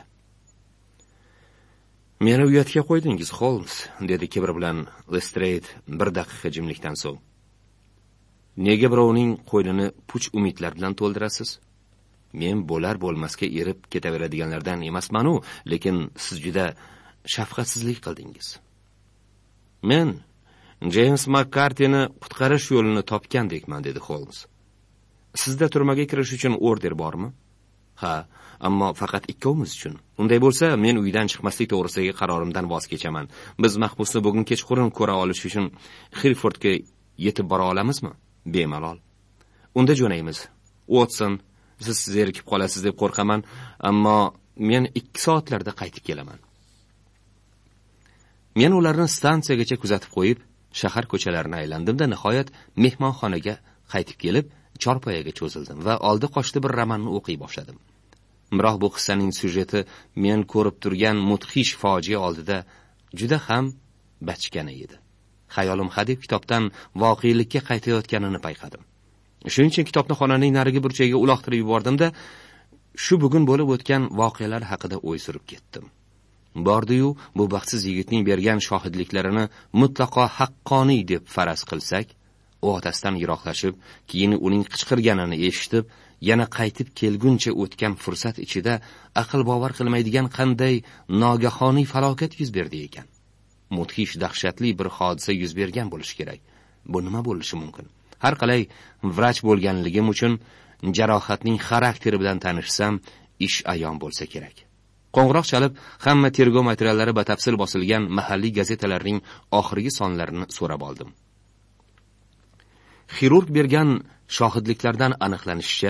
Meni uyatga qo'ydingiz, Holmes, dedi kibr bilan Lestrade bir daqiqa jimlikdan so'ng. Nega birovning qo'ynini puch umidlar bilan to'ldirasiz? Men bo'lar bo'lmasga erib ketaveradiganlardan emasman-u, lekin siz juda shafqatsizlik qildingiz. Men James McCarthy'ni qutqarish yo'lini topgandekman, dedi Holmes. Sizda turmaga kirish uchun order bormi? Ha, ammo faqat ikkovimiz uchun. Unday bo'lsa, men uydan chiqmaslik to'g'risidagi qarorimdan voz kechaman. Biz mahbusni bugun kechqurun ko'ra olish uchun Xilfordga yetib bora olamizmi? Bemalol. Unda jo'naymiz. Watson, siz zerikib qolasiz deb qo'rqaman, ammo men 2 soatlarda qaytib kelaman. Men ularni stansiyagacha kuzatib qo'yib, shahar ko'chalarini aylandim-da, nihoyat mehmonxonaga qaytib kelib, chorpoyaga cho'zildim va oldi qochdi bir romanni o'qiy boshladim. Biroq bu qissaning syujeti men ko'rib turgan mudhish fojia oldida juda ham bachkana edi. Xayolim hadeb kitobdan voqelikka qaytayotganini payqadim. Shuning uchun kitobni xonaning narigi burchagiga uloqtirib yubordim-da, shu bugun bo'lib o'tgan voqealar haqida o'y surib ketdim. Bordi-yu, bu baxtsiz yigitning bergan shohidliklarini mutlaqo haqqoniy deb faraz qilsak, u otasidan yiroqlashib, keyin uning qichqirganini eshitib, yana qaytib kelguncha o'tgan fursat ichida aql bovar qilmaydigan qanday nogahoniy falokat yuz berdi ekan. Mudhish dahshatli bir hodisa yuz bergan bo'lishi kerak. Bu nima bo'lishi mumkin? Har qalay vrach bo'lganligim uchun jarohatning xarakteri bilan tanishsam, ish ayon bo'lsa kerak. Qo'ng'iroq chalib, hamma tergov materiallari batafsil bosilgan mahalliy gazetalarning oxirgi sonlarini so'rab oldim. Xirurg bergan shohidliklardan aniqlanishicha,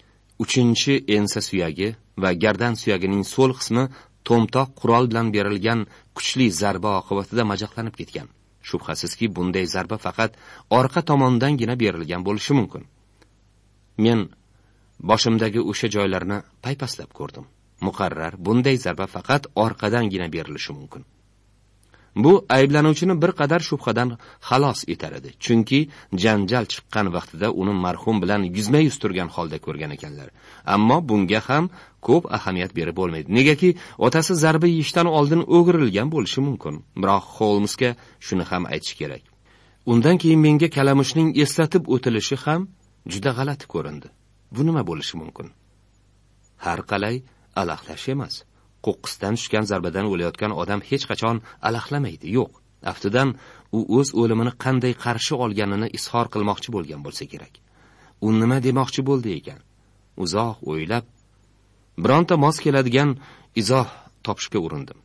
3-ensa suyagi va gardan suyagining so'l qismi to'mtoq qurol bilan berilgan kuchli zarba oqibatida majaqlanib ketgan. Shubhasizki, bunday zarba faqat orqa tomondangina berilgan bo'lishi mumkin. Men boshimdagi o'sha joylarni paypaslab ko'rdim. Muqarrar, bunday zarba faqat orqadangina berilishi mumkin. Bu ayblanuvchini bir qadar shubhadan xalos etar edi, chunki janjal chiqqan vaqtida uni marhum bilan yuzma-yuz turgan holda ko'rgan ekanlar. Ammo bunga ham ko'p ahamiyat berib bo'lmaydi. Negaki, otasi zarba yeyishdan oldin o'girilgan bo'lishi mumkin. Biroq Holmsga shuni ham aytish kerak. Undan keyin menga kalamushning eslatib o'tilishi ham juda g'alati ko'rindi. Bu nima bo'lishi mumkin? Har qalay alaqlash emas. Qo'qqisdan tushgan zarbadan o'layotgan odam hech qachon alaqlamaydi, yo'q. Aftidan u o'z o'limini qanday qarshi olganini izhor qilmoqchi bo'lgan bo'lsa kerak. U nima demoqchi bo'ldi ekan? Uzoq o'ylab, bironta mos keladigan izoh topishga urindim.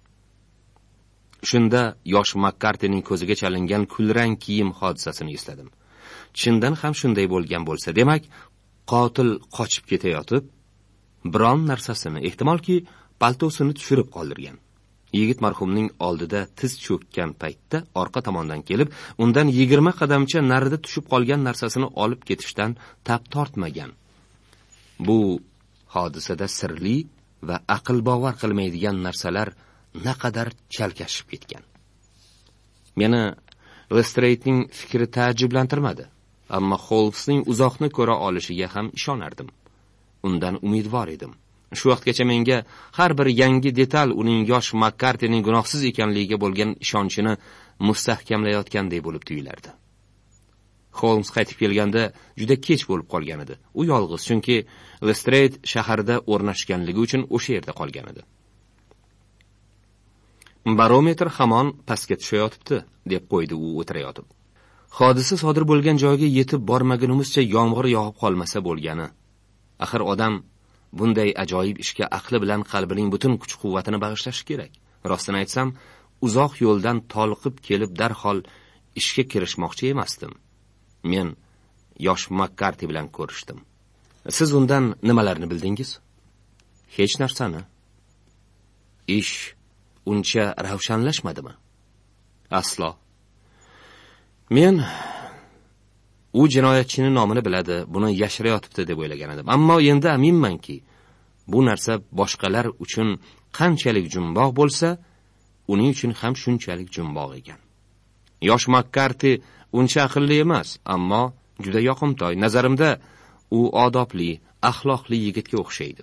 Shunda yosh Makkartining ko'ziga chalingan kulrang kiyim hodisasini esladim. Chindan ham shunday bo'lgan bo'lsa, demak, qotil qochib ketayotib, biron narsasini, ehtimolki paltosini tushirib qoldirgan. Yigit marhumning oldida tiz cho'kkan paytda orqa tomondan kelib, undan 20 qadamcha narida tushib qolgan narsasini olib ketishdan tap tortmagan. Bu hodisada sirli va aql bovar qilmaydigan narsalar naqadar chalkashib ketgan. Meni Lestrade'ning fikri ta'jiblantirmadi, ammo Holmesning uzoqni ko'ra olishiga ham ishonardim. Undan umidvor edim. Shu vaqtgacha menga har bir yangi detal uning yosh Makkartining gunohsiz ekanligiga bo'lgan ishonchini mustahkamlayotganday bo'lib tuyulardi. Holmes qaytib kelganda juda kech bo'lib qolgan edi. U yolg'iz, chunki Lestrade shaharda o'rnashganligi uchun o'sha yerda qolgan edi. Barometr hamon pastga tushayotibdi, deb qo'ydi u o'tirayotib. Hodisa sodir bo'lgan joyga yetib bormagunimizcha yomg'ir yog'ib qolmasa bo'lgani. Axir odam bunday ajoyib ishga aqli bilan qalbining butun kuch-quvvatini bag'ishlashi kerak. Rostini aytsam, uzoq yo'ldan toliqib kelib darhol ishga kirishmoqchi emasdim. Men yosh Makkarti bilan ko'rishdim. Siz undan nimalarni bildingiz? Hech narsani. Ish uncha ravshanlashmadimi? Aslo. Men u jinoyatchining nomini biladi, buni yashirayotibdi deb o'ylagan edim. Ammo endi aminmanki, bu narsa boshqalar uchun qanchalik jumboq bo'lsa, uning uchun ham shunchalik jumboq ekan. Yosh Makkarti uncha aqlli emas, ammo juda yoqimtoy. Nazarimda u odobli, axloqli yigitga o'xshaydi.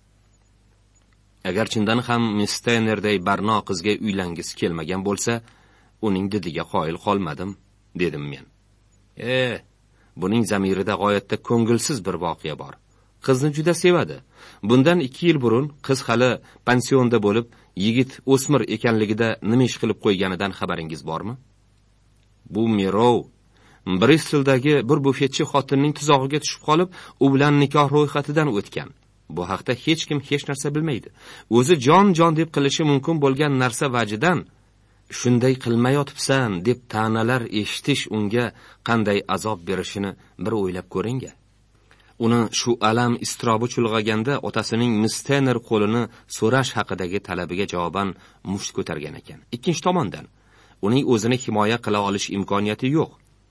Agar chindan ham Miss Tannerday barno qizga uylangisi kelmagan bo'lsa, uning didiga qoyil qolmadim, dedim men. Buning zamirida g'oyatda ko'ngilsiz bir voqea bor. Qizni juda sevadi. Bundan 2 yil burun qiz hali pensionda bo'lib, yigit o'smir ekanligida nima ish qilib qo'yganidan xabaringiz bormi? Bu Merov Bristoldagi bir bufetchi xotinning tuzog'iga tushib qolib, u bilan nikoh ro'yxatidan o'tgan. Bu haqda hech kim hech narsa bilmaydi. O'zi jon deb qilishi mumkin bo'lgan narsa vajidan shunday qilmayotibsan deb ta'nalar eshitish unga qanday azob berishini bir o'ylab ko'ring. Uni shu alam iztirobi chulg'aganda otasining Miss Tanner qo'lini so'rash haqidagi talabiga javoban musht ko'targan ekan. Ikkinchi tomondan, uning o'zini himoya qila olish imkoniyati yo'q.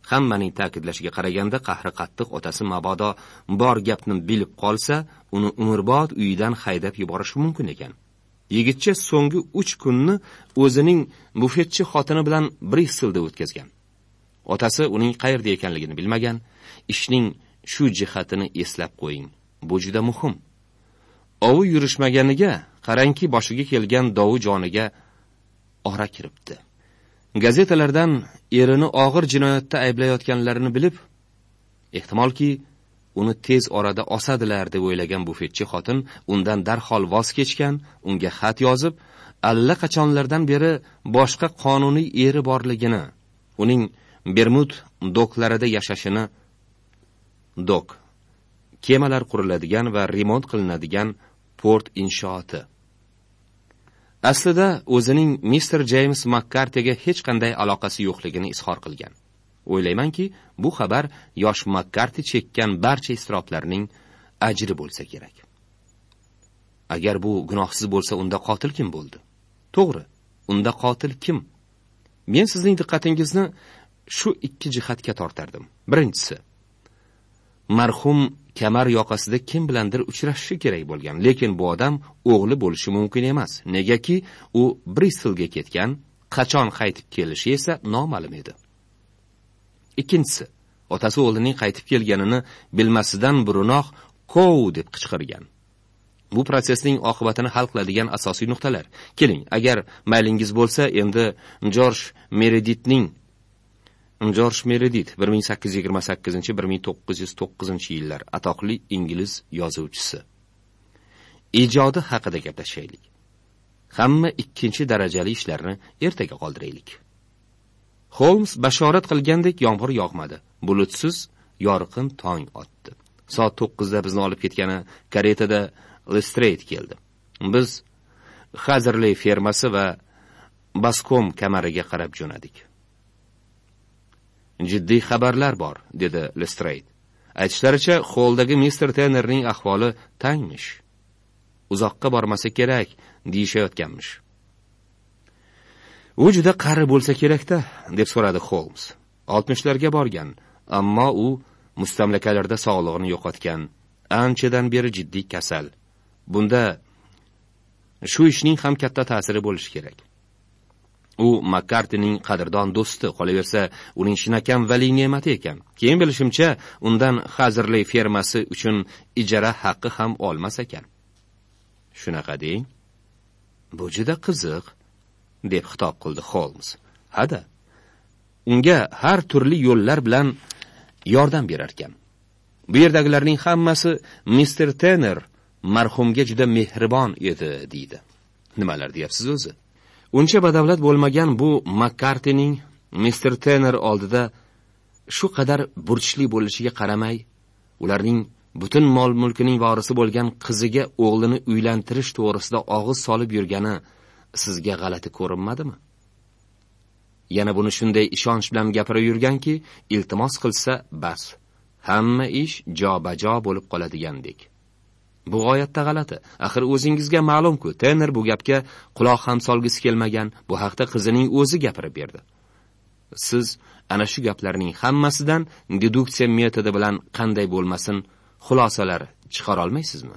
Hammaning ta'kidlashiga qaraganda, qahri qattiq otasi mabodo bor gapni bilib qolsa, uni umrbod uyidan haydab yuborishi mumkin ekan. Yigitcha so'nggi 3 kunni o'zining bufetchi xotini bilan Brisselda o'tkazgan. Otasi uning qayerda ekanligini bilmagan. Ishning shu jihatini eslab qo'ying. Bu juda muhim. Ovi yurishmaganiga qarangki, boshiga kelgan dovi joniga ora kiribdi. Gazetalardan erini og'ir jinoyatda ayblayotganlarini bilib, ehtimolki uni tez orada osadilar deb o'ylagan bufetchi xotin undan darhol voz kechgan, unga xat yozib, allaqachonlardan beri boshqa qonuniy eri borligini, uning Bermud doklarida yashashini, dok kemalar quriladigan va remont qilinadigan port inshooti. Aslida o'zining Mr. James Makkartiga hech qanday aloqasi yo'qligini izhor qilgan. O'ylaymanki, bu xabar yosh Makkarti chekkan barcha iztiroblarning ajri bo'lsa kerak. Agar bu gunohsiz bo'lsa, unda qotil kim bo'ldi? To'g'ri, unda qotil kim? Men sizning diqqatingizni shu 2 jihatga tortardim. Birinchisi, marhum kamar yoqasida kim bilandir uchrashishi kerak bo'lgan, lekin bu odam o'g'li bo'lishi mumkin emas. Negaki u Brisselga ketgan, qachon qaytib kelishi esa noma'lum edi. Ikkinchisi, otasi o'g'lining qaytib kelganini bilmasidan burunroq "Kow" deb qichqirgan. Bu prosesning oqibatini hal qiladigan asosiy nuqtalar. Keling, agar maylingiz bo'lsa, endi George Meredith 1828-1909 yillar atoqli ingliz yozuvchisi ijodi haqida gaplashaylik. Hamma 2 darajali ishlarni ertaga qoldiraylik. Holmes bashorat qilgandek yomg'ir yog'madi. Bulutsiz, yorqin tong otdi. Soat 9da bizni olib ketgani karetada Lestrade keldi. Biz Hazerley fermasi va Baskom kamariga qarab jo'nadik. Jiddiy xabarlar bor, dedi Lestrade. Aytishlaricha, Xoldagi Mr. Tennerning ahvoli tangmish. Uzoqqa bormasa kerak, deyishayotganmish. U juda qari bo'lsa kerak-da, deb so'radi Holmes. 60larga borgan, ammo u mustamlakalarda sog'lig'ini yo'qotgan, anchadan beri jiddiy kasal. Bunda shu ishning ham katta ta'siri bo'lishi kerak. U Makkartining qadrdon do'sti, qolaversa, uning shinakam vali ne'mati ekan. Keyin bilishimcha, undan Hazerley fermasi uchun ijara haqqi ham olmas ekan. Shunaqa deng? Bu juda qiziq, deb xitob qildi Holmes. Hada, unga har turli yo'llar bilan yordam berar ekan. Bu yerdagilarning hammasi Mr. Tenner marhumga juda mehribon edi, deydi. Nimalar deyapsiz o'zi? Uncha badavlat bo'lmagan bu Makkartining Mr. Tenner oldida shu qadar burchli bo'lishiga qaramay, ularning butun mol-mulkining vorisi bo'lgan qiziga o'g'lini uylantirish to'g'risida og'iz solib yurgani sizga g'alati ko'rinmadimi? Yana buni shunday ishonch bilan gapirib yurganki, iltimos qilsa bas, hamma ish jobajo bo'lib qoladigandek. Bu g'oyatda g'alati. Axir o'zingizga ma'lum-ku, Tenner bu gapga quloq ham solgisi kelmagan. Bu haqda qizining o'zi gapirib berdi. Siz ana shu gaplarning hammasidan deduksiya metodi bilan qanday bo'lmasin xulosalar chiqara olmaysizmi?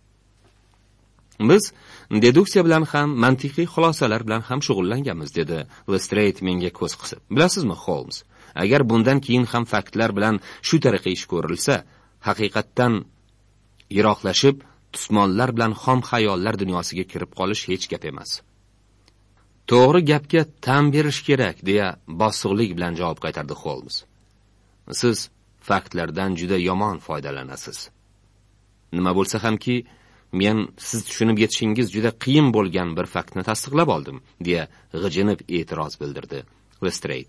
Biz deduksiya bilan ham, mantiqiy xulosalar bilan ham shug'ullanganmiz, dedi Lestrade menga ko'z qisib. Bilasizmi, Holmes, agar bundan keyin ham faktlar bilan shu tariqa ish ko'rilsa, haqiqatdan yiroqlashib, tusmonlar bilan xom xayollar dunyosiga kirib qolish hech gap emas. To'g'ri gapga tan berish kerak, deya bosiqlik bilan javob qaytardi Holmes. Siz faktlardan juda yomon foydalanasiz. Nima bo'lsa hamki, men siz tushunib yetishingiz juda qiyin bo'lgan bir faktni tasdiqlab oldim, deya g'ijinib e'tiroz bildirdi Lestrade.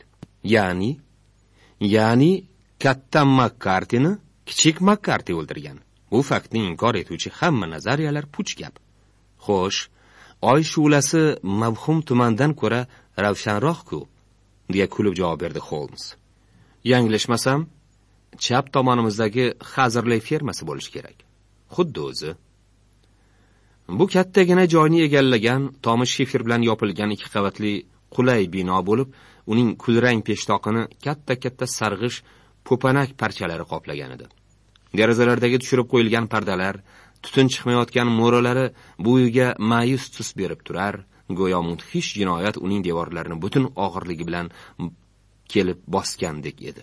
Ya'ni katta Makkartini kichik Makkarti o'ldirgan. Bu faktni inkor etuvchi hamma nazariyalar puch gap. Xo'sh, oy shu'lasi mavhum tumandan ko'ra ravshanroq-ku, deya kulib javob berdi Holmes. Yanglishmasam, chap tomonimizdagi Hazerley fermasi bo'lishi kerak. Xuddi o'zi. Bu kattagina joyni egallagan, tomi shifer bilan yopilgan 2 qavatli qulay bino bo'lib, uning kulrang peshtoqini katta-katta sarg'ish po'panak parchalari qoplagan edi. Derazalardagi tushirib qo'yilgan pardalar, tutun chiqmayotgan mo'ralari bu uyga ma'yus tus berib turar, go'yo mudhish jinoyat uning devorlarini butun og'irligi bilan kelib bosgandek edi.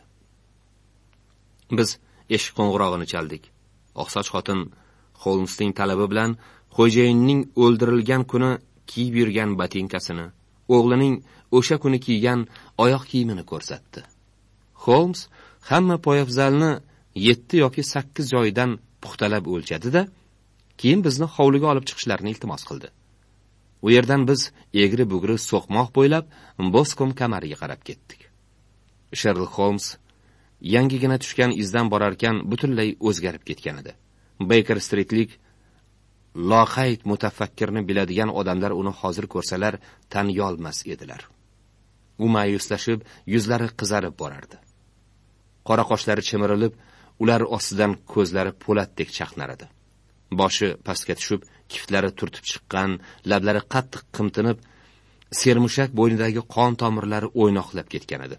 Biz eshik qo'ng'irog'ini chaldik. Oqsoch xotin Holmsning talabi bilan xo'jayinning o'ldirilgan kuni kiyib yurgan botinkasini, o'g'lining o'sha kuni kiygan oyoq kiyimini ko'rsatdi. Holmes hamma poyafzalni 7 yoki 8 joyidan puxtalab o'lchadi-da, keyin bizni hovliga olib chiqishlarini iltimos qildi. U yerdan biz egri-bugri so'qmoq bo'ylab Boskom kamariga qarab ketdik. Sherlock Holmes yangigina tushgan izdan borarkan butunlay o'zgarib ketgan edi. Baker Streetlik loqayd mutafakkirni biladigan odamlar uni hozir ko'rsalar taniy olmas edilar. U ma'yuslashib, yuzlari qizarib borardi. Qora qoshlari chimirilib, ular ostidan ko'zlari po'latdek chaqnar edi. Boshi pastga tushib, kiftlari turtib chiqqan, lablari qattiq qimtinib, sermushak bo'ynidagi qon tomirlari o'ynoqlab ketgan edi.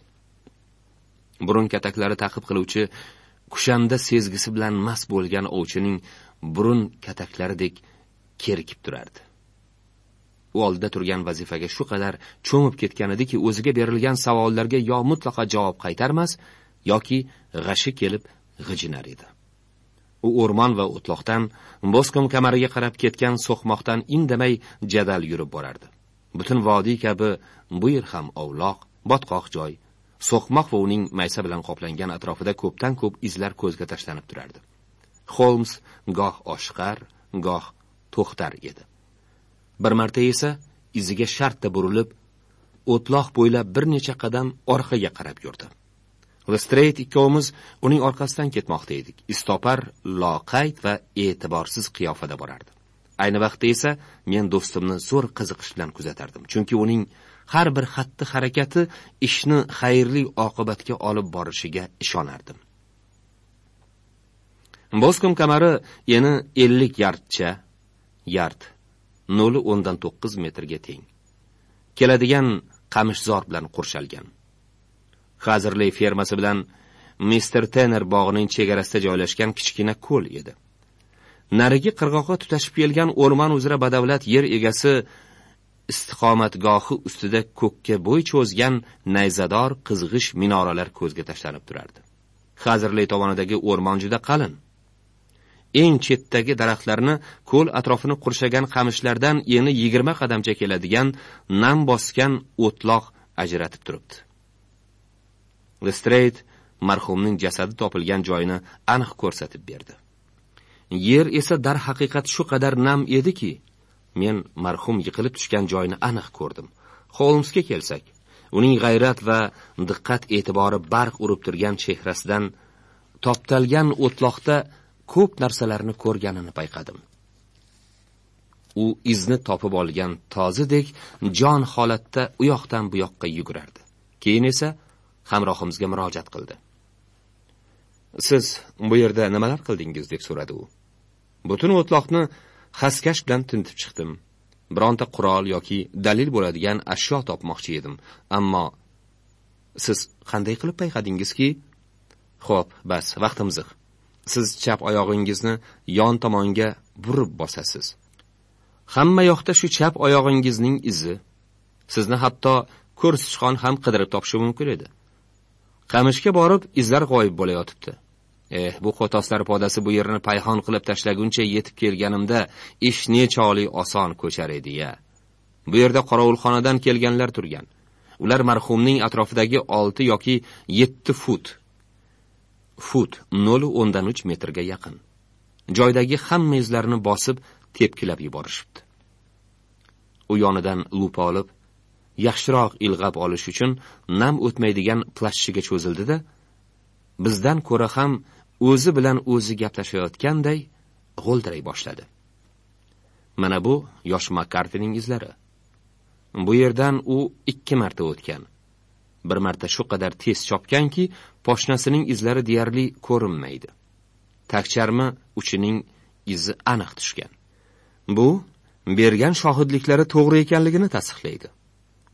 Burun kataklari taqib qiluvchi, kushanda sezgisi bilan mast bo'lgan ovchining burun kataklaridek kerkib turardi. U oldida turgan vazifaga shu qadar cho'mib ketgan ediki, o'ziga berilgan savollarga yo mutlaqo javob qaytarmas, yoki g'ashi kelib g'ijinar edi. U o'rmon va o'tloqdan Boskom kamariga qarab ketgan so'qmoqdan indamay jadal yurib borardi. Butun vodiy kabi bu yer ham ovloq, botqoq joy. So'qmoq va uning maysa bilan qoplangan atrofida ko'pdan ko'p izlar ko'zga tashlanib turardi. Holmes goh oshqar, goh to'xtar edi. Bir marta esa iziga shartta burilib, o'tloq bo'ylab bir necha qadam orqaga qarab yurdi. Lestrade ikkovimiz uning orqasidan ketmoqda edik. Istopar, loqayd va e'tiborsiz qiyofada borardi. Ayni vaqtda esa men do'stimni zo'r qiziqish bilan kuzatardim, chunki uning har bir xatti-harakati ishni xayrli oqibatga olib borishiga ishonardim. Boskom kamari eni 50 yardcha, yard 0.9 metrga teng. Keladigan qamishzor bilan qurshalgan. Hozirli fermasi bilan Mr. Tanner bog'ining chegarasida joylashgan kichkina ko'l edi. Narigi qirg'oqqa tutashib kelgan o'rmon uzra badavlat yer egasi istiqomatgohi ustida ko'kka bo'y cho'zgan nayzador qizg'ish minoralar ko'zga tashlanib turardi. Hozirli tomonidagi o'rmon juda qalin. Eng chetdagi daraxtlarni ko'l atrofini qurshagan qamishlardan eni 20 qadamcha keladigan nam bosgan o'tloq ajratib turibdi. Lestrade marhumning jasadi topilgan joyini aniq ko'rsatib berdi. Yer esa dar haqiqat shu qadar nam ediki, men marhum yiqilib tushgan joyini aniq ko'rdim. Holmesga kelsak, uning g'ayrat va diqqat e'tibori barq urib turgan chehrasidan toptalgan o'tloqda ko'p narsalarni ko'rganini payqadim. U izni topib olgan tozidek jon holatda u yoqdan bu yoqqa yugurardi. Keyin esa hamrohimizga murojaat qildi. "Siz bu yerda nimalar qildingiz?" deb so'radi u. "Butun o'tloqni xaskash bilan tintib chiqdim. Bironta qurol yoki dalil bo'ladigan ashyo topmoqchi edim, ammo siz qanday qilib payqadingizki?" "Xo'p, bas, vaqtim ziq. Siz chap oyog'ingizni yon tomonga burib bosasiz. Hamma yoqda shu chap oyog'ingizning izi. Sizni hatto ko'r sichqon ham qidirib topishi mumkin edi. Qamishga borib izlar g'oyib bo'layotibdi. Bu qotoslar podasi bu yerni payhon qilib tashlaguncha yetib kelganimda ish nechog'li oson ko'char edi-ya. Bu yerda qorovulxonadan kelganlar turgan. Ular marhumning atrofidagi 6 yoki 7 fut 0.3 metrga yaqin joydagi hamma izlarni bosib tepkilab yuborishibdi. U yonidan lupa olib, yaxshiroq ilg'ab olish uchun nam o'tmaydigan plashiga cho'zildi-da, bizdan ko'ra ham o'zi bilan o'zi gaplashayotganday g'o'ldiray boshladi. Mana bu yosh Makkartining izlari. Bu yerdan u 2 marta o'tgan. Bir marta shu qadar tez chopganki, poshnasining izlari deyarli ko'rinmaydi. Tagcharmi uchining izi aniq tushgan. Bu bergan shohidliklari to'g'ri ekanligini tasdiqlaydi.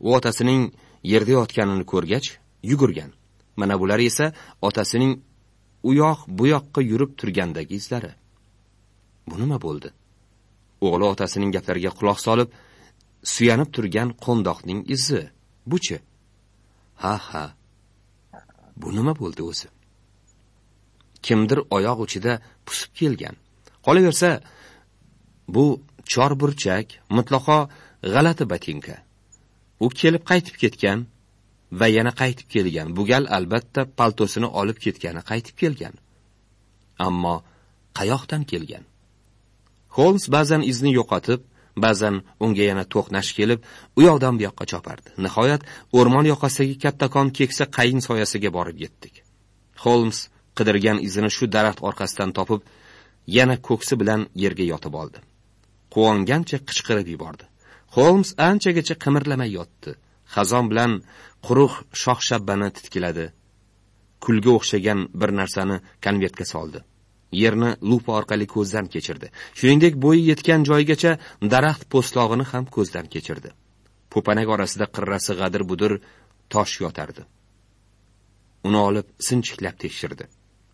U otasining yerda yotganini ko'rgach, yugurgan. Mana bular esa otasining u yoq bu yoqqa yurib turgandagi izlari. Bu nima bo'ldi? O'g'li otasining gaplariga quloq solib, suyanib turgan qo'ndoqning izi. Bu-chi? Ha. Bu nima bo'ldi o'zi? Kimdir oyoq uchida pusib kelgan. Qolaversa, bu chorburchak, mutlaqo g'alati botinka. U kelib qaytib ketgan va yana qaytib kelgan. Bu gal albatta paltosini olib ketgani qaytib kelgan. Ammo qayoqdan kelgan? Holmes ba'zan izni yo'qotib, ba'zan unga yana to'qnash kelib, u yoqdan bu yoqqa chopardi. Nihoyat o'rmon yoqasidagi kattakon keksa qayin soyasiga borib yetdik. Holmes qidirgan izini shu daraxt orqasidan topib, yana ko'ksi bilan yerga yotib oldi. Quvongancha qichqirib yubordi. Holmes anchagacha qimirlamay yotdi. Xazon bilan quruq shox-shabbani titkiladi. Kulga o'xshagan bir narsani konvertga soldi. Yerni lupa orqali ko'zdan kechirdi. Shuningdek, bo'yi yetgan joygacha daraxt po'stlog'ini ham ko'zdan kechirdi. Po'panak orasida qirrasi g'adir-budir tosh yotardi. Uni olib sinchiklab tekshirdi.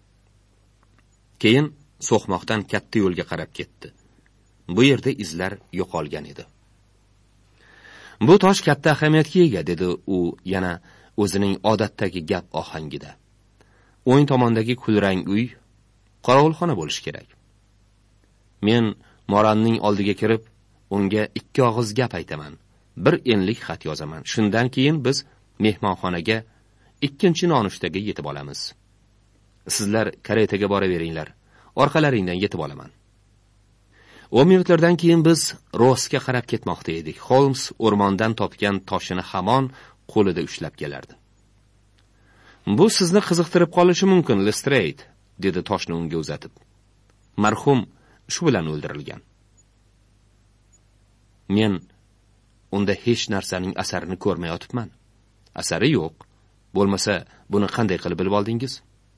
Keyin so'qmoqdan katta yo'lga qarab ketdi. Bu yerda izlar yo'qolgan edi. Bu tosh katta ahamiyatga ega, dedi u yana o'zining odatdagi gap ohangida. O'ng tomondagi kulrang uy qorovulxona bo'lish kerak. Men Moranning oldiga kirib, unga 2 og'iz gap aytaman. 1 enlik xat yozaman. Shundan keyin biz mehmonxonaga 2-chi nonushtaga yetib olamiz. Sizlar karetaga boraveringlar. Orqalaringdan yetib olaman. 10 minutlardan keyin biz Rossga qarab ketmoqda edik. Holmes o'rmondan topgan toshini hamon qo'lida ushlab kelardi. Bu sizni qiziqtirib qolishi mumkin, Lestrade, dedi toshni unga uzatib. Marhum shu bilan o'ldirilgan. Men unda hech narsaning asarini ko'rmay yotibman. Asari yo'q. Bo'lmasa, buni qanday qilib bilib oldingiz?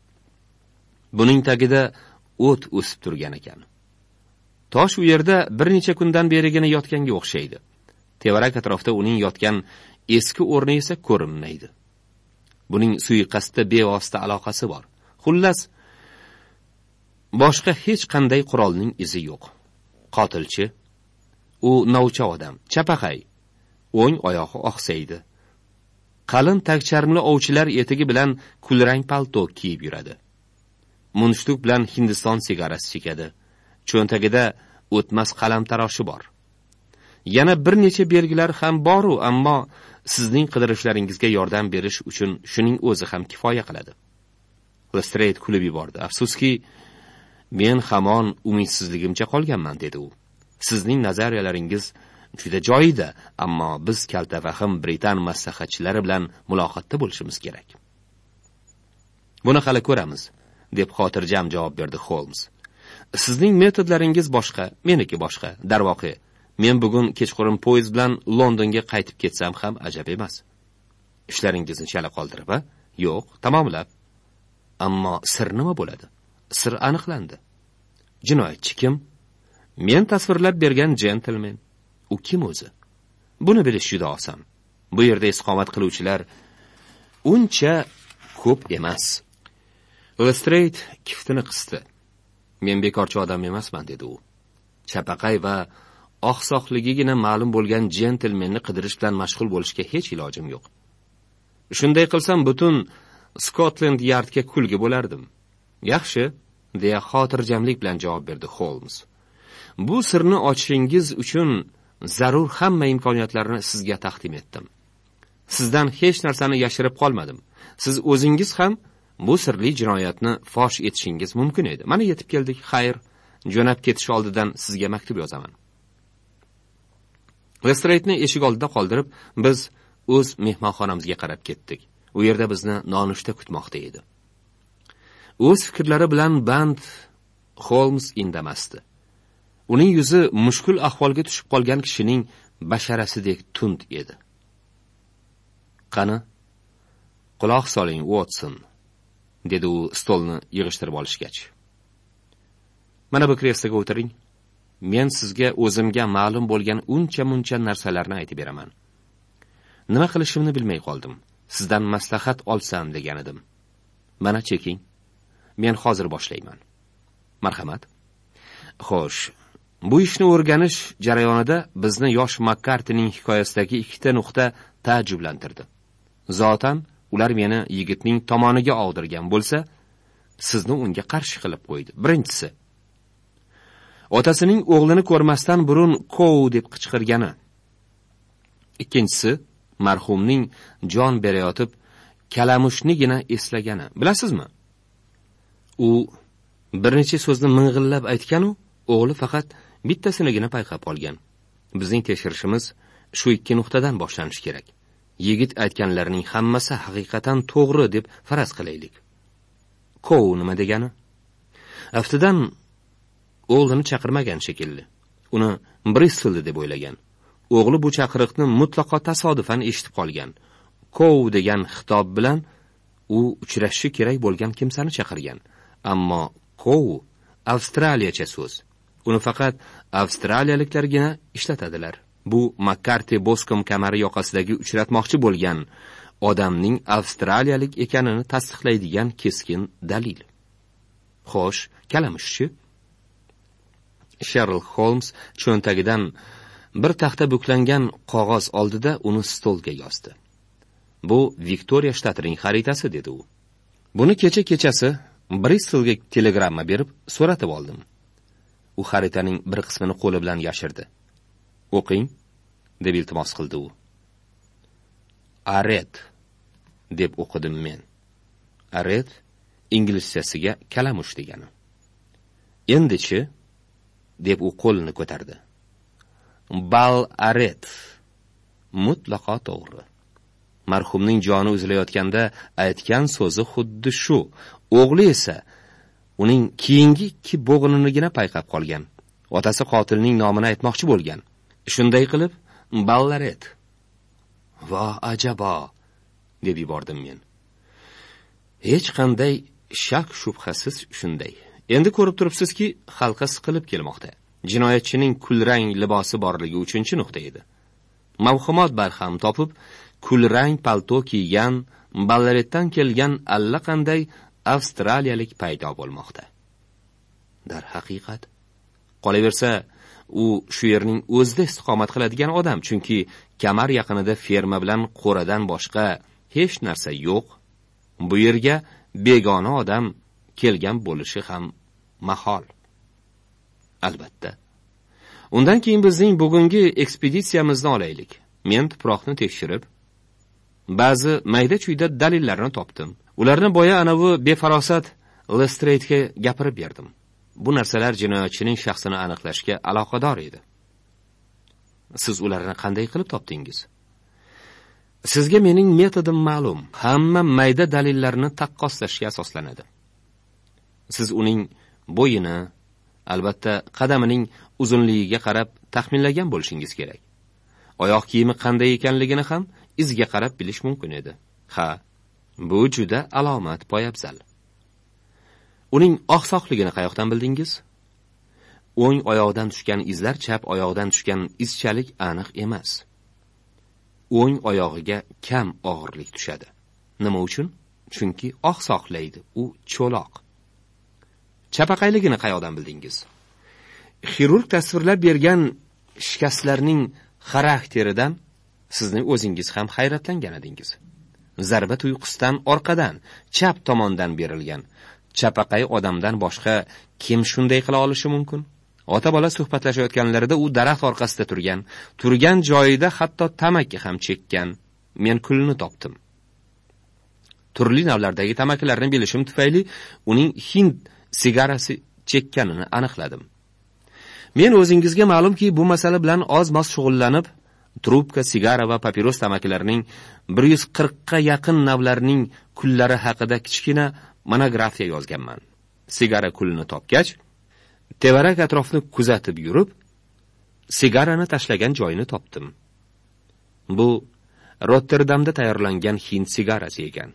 Buning tagida o't o'sib turgan ekan. Tosh u yerda bir necha kundan berigina yotganga o'xshaydi. Tevarak atrofda uning yotgan eski o'rni esa ko'rinmaydi. Buning suiqasdda bevosita aloqasi bor. Xullas, boshqa hech qanday qurolning izi yo'q. Qotilchi, u novcha odam, chapaqay, o'ng oyog'i oqsaydi. Qalin tagcharmli ovchilar etigi bilan kulrang palto kiyib yuradi. Munshtuk bilan Hindiston sigarasi chekadi. Cho'ntagida o'tmas qalamtaroshi bor. Yana bir necha belgilar ham bor-u, ammo sizning qidirishlaringizga yordam berish uchun shuning o'zi ham kifoya qiladi. Lestrade kulib yubordi. Afsuski, men hamon umidsizligimcha qolganman, dedi u. Sizning nazariyalaringiz juda joyida, ammo biz kaltafahim Britan maslahatchilari bilan muloqotda bo'lishimiz kerak. Buni hali ko'ramiz, deb xotirjam javob berdi Holmes. Sizning metodlaringiz boshqa, meniki boshqa. Darvoqe, men bugun kechqurun poyezd bilan Londonga qaytib ketsam ham ajab emas. Ishlaringizni chala qoldirib, ha? Yo'q, tamomlab. Ammo sir nima bo'ladi? Sir aniqlandi. Jinoyatchi kim? Men tasvirlab bergan jentelmen. U kim o'zi? Buni bilish juda oson. Bu yerda istiqomat qiluvchilar uncha ko'p emas. Lestrade kiftini qisdi. Men bekorchi odam emasman, dedi u. Chapaqay va oqsoqligigina ma'lum bo'lgan jentelmenni qidirish bilan mashg'ul bo'lishga hech ilojim yo'q. Shunday qilsam butun Scotland Yardga kulgi bo'lardim. Yaxshi, deya xotirjamlik bilan javob berdi Holmes. Bu sirni ochishingiz uchun zarur hamma imkoniyatlarni sizga taqdim etdim. Sizdan hech narsani yashirib qolmadim. Siz o'zingiz ham bu sirli jinoyatni fosh etishingiz mumkin edi. Mana yetib keldik. Xayr, jo'nab ketish oldidan sizga maktub yozaman. Lestrade'ni eshik oldida qoldirib, biz o'z mehmonxonamizga qarab ketdik. U yerda bizni nonushta kutmoqda edi. O'z fikrlari bilan band Holmes indamasdi. Uning yuzi mushkul ahvolga tushib qolgan kishining basharasidek tund edi. Qani, quloq soling, Watson, dedi u stolni yig'ishtirib olishgach. Mana bu kresloga o'tiring. Men sizga o'zimga ma'lum bo'lgan uncha-muncha narsalarni aytib beraman. Nima qilishimni bilmay qoldim. Sizdan maslahat olsam degan edim. Mana cheking. Men hozir boshlayman. Marhamat. Xo'sh, bu ishni o'rganish jarayonida bizni yosh Makkartining hikoyasidagi ikkita nuqta taajjublantirdi. Zotan ular meni yigitning tomoniga og'dirgan bo'lsa, sizni unga qarshi qilib qo'ydi. Birinchisi, otasining o'g'lini ko'rmasdan burun "Kov" deb qichqirgani. Ikkinchisi, marhumning jon berayotib kalamushnigina eslagani. Bilasizmi? U bir necha so'zni ming'illab aytgan-u, o'g'li faqat bittasinigina payqab qolgan. Bizning tekshirishimiz shu ikki nuqtadan boshlanishi kerak. Yigit aytganlarining hammasi haqiqatan to'g'ri deb faraz qilaylik. "Kov" nima degani? Aftidan o'g'lini chaqirmagan shekilli. Uni Bristolda deb o'ylagan. O'g'li bu chaqiriqni mutlaqo tasodifan eshitib qolgan. "Kov" degan xitob bilan u uchrashishi kerak bo'lgan kimsani chaqirgan. Ammo "Kov" avstraliyacha so'z. Uni faqat avstraliyaliklargina ishlatadilar. Bu Makkarti Boskom kamari yoqasidagi uchratmoqchi bo'lgan odamning avstraliyalik ekanini tasdiqlaydigan keskin dalil. Xo'sh, kalamushchi? Sherlock Holmes cho'ntagidan bir taxta buklangan qog'oz oldida uni stolga yozdi. Bu Viktoriya shtatining xaritasi, dedi u. Buni kechasi Bristolga telegramma berib so'ratib oldim. U xaritaning bir qismini qo'li bilan yashirdi. "O'qing", deb iltimos qildi u. "Aret" deb o'qidim men. Aret inglizchasiga kalamush degani. "Endi-chi", deb u qo'lini ko'tardi. "Bal Aret". Mutlaqo to'g'ri. Marhumning joni uzilayotganda aytgan so'zi xuddi shu. O'g'li esa uning keyingi ikki bo'g'inigina payqab qolgan. Otasi qotilning nomini aytmoqchi bo'lgan. Shunday qilib, Ballaret. "Va ajabo", deb yubordim men. Hech qanday shak shubhasiz shunday. Endi ko'rib turibsizki, xalqa siqilib kelmoqda. Jinoyatchining kulrang libosi borligi 3-nuqta edi. Mavhumot barham topib, kulrang palto kiygan, Ballaretdan kelgan allaqanday avstraliyalik paydo bo'lmoqda. Dar haqiqat, qolaversa, u shu yerning o'zida istiqomat qiladigan odam, chunki kamar yaqinida ferma bilan qo'radan boshqa hech narsa yo'q. Bu yerga begona odam kelgan bo'lishi ham mahol. Albatta. Undan keyin bizning bugungi ekspeditsiyamizni olaylik. Men tuproqni tekshirib, ba'zi mayda-chuyda dalillarni topdim. Ularni boya anavi befarosat Lestrade'ga gapirib berdim. Bu narsalar jinoyatchining shaxsini aniqlashga aloqador edi. Siz ularni qanday qilib topdingiz? Sizga mening metodim ma'lum. Hamma mayda dalillarni taqqoslashga asoslanadi. Siz uning bo'yini, albatta qadamining uzunligiga qarab taxminlagan bo'lishingiz kerak. Oyoq kiyimi qanday ekanligini ham izga qarab bilish mumkin edi. Ha, bu juda alomat poyabzal. Uning oqsoqligini qayoqdan bildingiz? O'ng oyoqdan tushgan izlar chap oyoqdan tushgan izchalik aniq emas. O'ng oyog'iga kam og'irlik tushadi. Nima uchun? Chunki oqsoqlaydi, u cho'loq. Chapaqayligini qayoqdan bildingiz? Xirurg tasvirlab bergan shikastlarning xarakteridan sizning o'zingiz ham hayratlangan edingiz. Zarba tuyqusdan orqadan, chap tomondan berilgan. Chapaqay odamdan boshqa kim shunday qila olishi mumkin? Ota-bola suhbatlashayotganlarida u daraxt orqasida turgan joyida hatto tamaki ham chekkan. Men kulni topdim. Turli navlardagi tamakilarni bilishim tufayli uning hind sigarasi chekkanini aniqladim. Men o'zingizga ma'lumki, bu masala bilan oz-moz shug'ullanib, trubka, sigara va papiros tamakilarining 140 ga yaqin navlarining kullari haqida kichkina monografiya yozganman. Sigara kulini topgach, tevarak atrofni kuzatib yurib, sigarani tashlagan joyini topdim. Bu Rotterdamda tayyorlangan hind sigarasi ekan.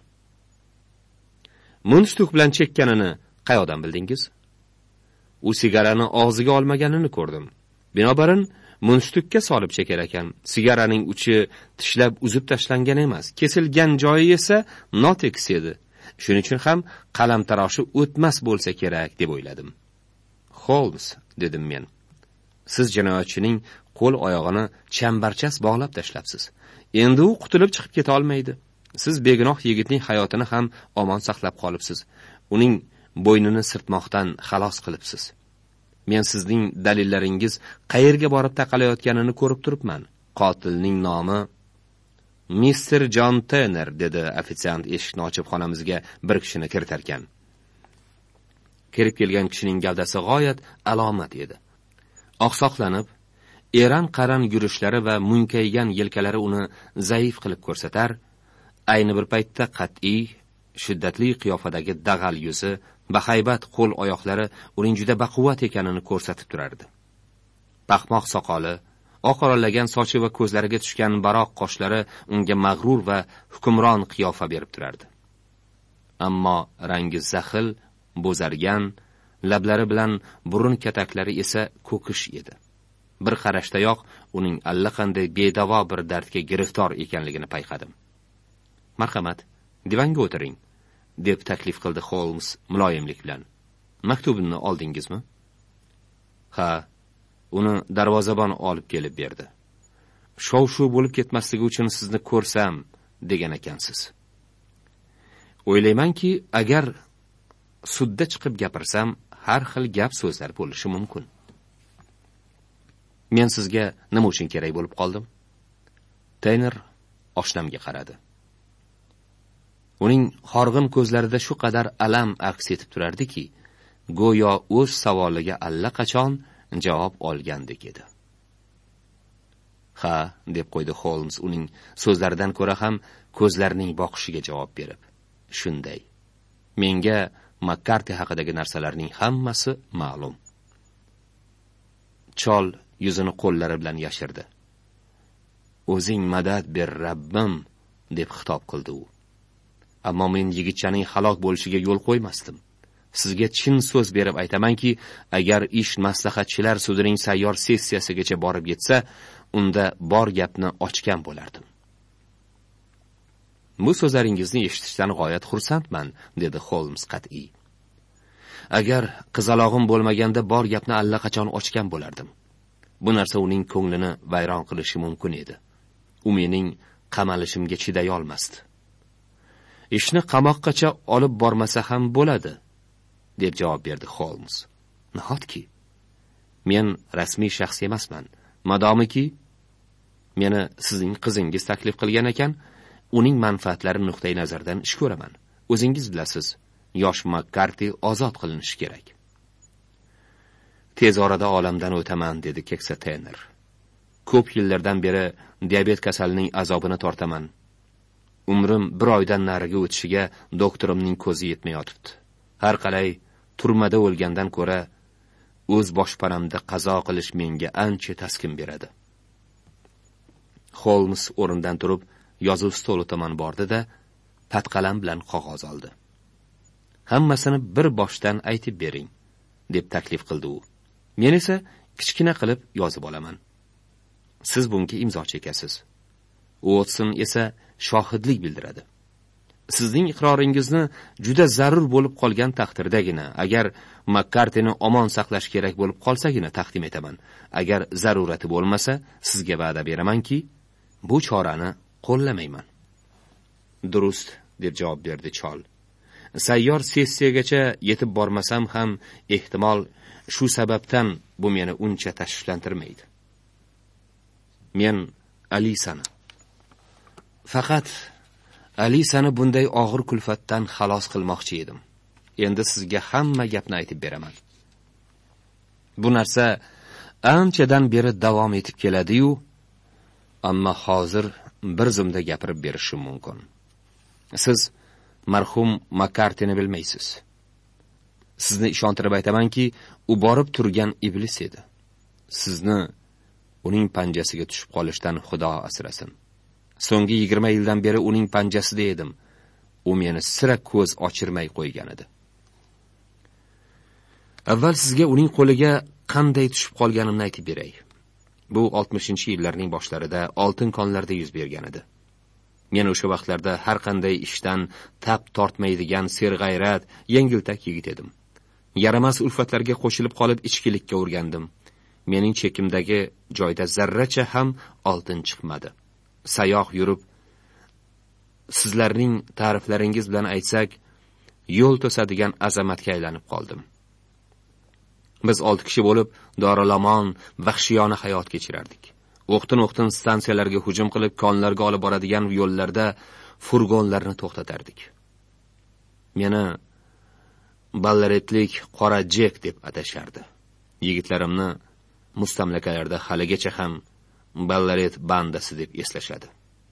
Mundshtuk bilan chekkanini qayoqdan bildingiz? U sigarani og'ziga olmaganini ko'rdim. Binobarin, munstukka solib chekar ekan. Sigaraning uchi tishlab uzib tashlangan emas, kesilgan joyi esa notekis edi. Shuning uchun ham qalamtaroshi o'tmas bo'lsa kerak deb o'yladim. Holmes, dedim men. Siz jinoyatchining qo'l oyog'ini chambarchas bog'lab tashlabsiz. Endi u qutulib chiqib keta olmaydi. Siz begunoh yigitning hayotini ham omon saqlab qolibsiz. Uning bo'ynini sirtmoqdan xalos qilibsiz. Men sizning dalillaringiz qayerga borib taqalayotganini ko'rib turibman. Qotilning nomi Mr. John Tanner, dedi ofitsiant eshikni ochib xonamizga bir kishini kiritarkan. Kirib kelgan kishining gavdasi g'oyat alomat edi. Oqsoqlanib, eran-qaran yurishlari va munkaygan yelkalari uni zaif qilib ko'rsatar, ayni bir paytda qat'iy, shiddatli qiyofadagi dag'al yuzi, bahaybat qo'l oyoqlari uning juda baquvvat ekanini ko'rsatib turardi. Paxmoq soqoli, oqoralagan sochi va ko'zlariga tushgan baroq qoshlari unga mag'rur va hukmron qiyofa berib turardi. Ammo rangi zaxil, bo'zargan, lablari bilan burun kataklari esa ko'kish edi. Bir qarashdayoq uning allaqanday bedavo bir dardga giriftor ekanligini payqadim. "Marhamat, divanga o'tiring", deb taklif qildi Holmes muloyimlik bilan. "Maktubimni oldingizmi?" "Ha, uni darvozabon olib kelib berdi. Shov-shuv bo'lib ketmasligi uchun sizni ko'rsam degan ekansiz. O'ylaymanki, agar sudda chiqib gapirsam, har xil gap so'zlar bo'lishi mumkin. Men sizga nima uchun kerak bo'lib qoldim?" Tanner oshnamga qaradi. Uning horg'in ko'zlarida shu qadar alam aks etib turardiki, go'yo o'z savoliga allaqachon javob olgandek edi. "Ha", deb qo'ydi Holmes uning so'zlaridan ko'ra ham ko'zlarining boqishiga javob berib. "Shunday. Menga McCarthy haqidagi narsalarning hammasi ma'lum." Chol yuzini qo'llari bilan yashirdi. "O'zing madad ber, Rabbim", deb xitob qildi u. "Ammo men yigitchaning halok bo'lishiga yo'l qo'ymasdim. Sizga chin so'z berib aytamanki, agar ish maslahatchilar sudining sayyor sessiyasigacha borib yetsa, unda bor gapni ochgan bo'lardim." "Bu so'zlaringizni eshitishdan g'oyat xursandman", dedi Holmes qat'iy. "Agar qizalog'im bo'lmaganda bor gapni allaqachon ochgan bo'lardim. Bu narsa uning ko'nglini vayron qilishi mumkin edi. U mening qamalishimga chiday olmasdi. Ishni qamoqqacha olib bormasa ham bo'ladi", deb javob berdi Holmes. "Nahotki? Men rasmiy shaxs emasman. Madomiki meni sizning qizingiz taklif qilgan ekan, uning manfaatlari nuqtai nazaridan ish ko'raman. O'zingiz bilasiz, yosh McCarthy ozod qilinishi kerak." "Tez orada olamdan o'taman", dedi keksa Tanner. "Ko'p yillardan beri diabet kasalining azobini tortaman. Umrim 1 oydan nariga o'tishiga doktorimning ko'zi yetmay yotibdi. Har qalay turmada o'lgandan ko'ra o'z boshpanamda qazo qilish menga ancha taskin beradi." Holmes o'rnidan turib yozuv stoli tomon bordi-da, patqalam bilan qog'oz oldi. "Hammasini bir boshdan aytib bering", deb taklif qildi u. "Men esa kichkina qilib yozib olaman. Siz bunga imzo chekasiz. Watson esa shohidlik bildiradi. Sizning iqroringizni juda zarur bo'lib qolgan taqdirdagina, agar McCarthyni omon saqlash kerak bo'lib qolsagina taqdim etaman. Agar zarurati bo'lmasa, sizga va'da beramanki, bu chorani qo'llamayman." "Durust", deb javob berdi chol. "Sayyor sessiyagacha yetib bormasam ham, ehtimol shu sababdan bu meni uncha tashvishlantirmaydi. Men Alisani, faqat Alisani bunday og'ir kulfatdan xalos qilmoqchi edim. Endi sizga hamma gapni aytib beraman. Bu narsa anchadan beri davom etib keladi-yu, ammo hozir bir zumda gapirib berishim mumkin. Siz marhum McCarthyni bilmaysiz. Sizni ishontirib aytamanki, u borib turgan iblis edi. Sizni uning panjasiga tushib qolishdan Xudo asrasin. So'nggi 20 yildan beri uning panjasida edim. U meni sira ko'z ochirmay qo'ygan edi. Avval sizga uning qo'liga qanday tushib qolganimni aytib beray. Bu 60-yillarning boshlarida oltin konlarda yuz bergan edi. Men o'sha vaqtlarda har qanday ishdan tap tortmaydigan serg'ayrat, yengiltak yigit edim. Yaramas ulfatlarga qo'shilib qolib ichkilikka o'rgandim. Mening chekimdagi joyda zarracha ham oltin chiqmadi. Sayoq yurib, sizlarning ta'riflaringiz bilan aytsak, yo'l to'sadigan azamatga aylanib qoldim. Biz 6 kishi bo'lib, dorilamon, vahshiyona hayot kechirardik. O'qtin stansiyalarga hujum qilib, konlarga olib boradigan yo'llarda furgonlarni to'xtatardik. Meni ballaretlik qora Jek deb atashardi. Yigitlarimni mustamlakalarda haligacha ham ballaret bandasi deb eslashadi.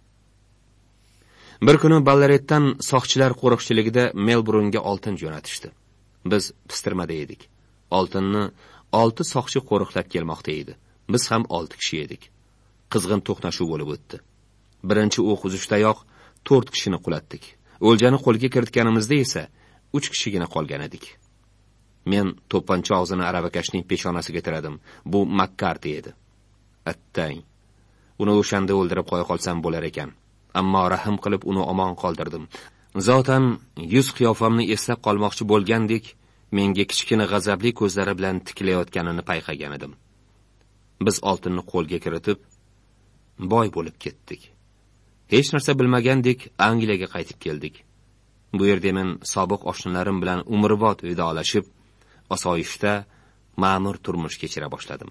Bir kuni ballaretdan soqchilar qo'riqchiligida Melbournega oltin jo'natishdi. Biz pistirmada edik. Oltinni 6 soqchi qo'riqlab kelmoqda edi. Biz ham 6 kishi edik. Qizg'in to'qnashuv bo'lib o'tdi. Birinchi o'q uzishdayoq 4 kishini qulatdik. O'ljani qo'lga kiritganimizda esa 3 kishigina qolgan edik. Men to'pponcha og'zini aravakashning peshonasiga tiradim. Bu Makkarti edi. Attang. Uni o'shanda o'ldirib qo'ya qolsam bo'lar ekan. Ammo rahim qilib uni omon qoldirdim. Zotan yuz qiyofamni eslab qolmoqchi bo'lgandek, menga kichkina g'azabli ko'zlari bilan tikilayotganini payqagan edim. Biz oltinni qo'lga kiritib, boy bo'lib ketdik. Hech narsa bilmagandek Angliyaga qaytib keldik. Bu yerda men sobiq oshnalarim bilan umrbod vidolashib, osoyishta, ma'mur turmush kechira boshladim.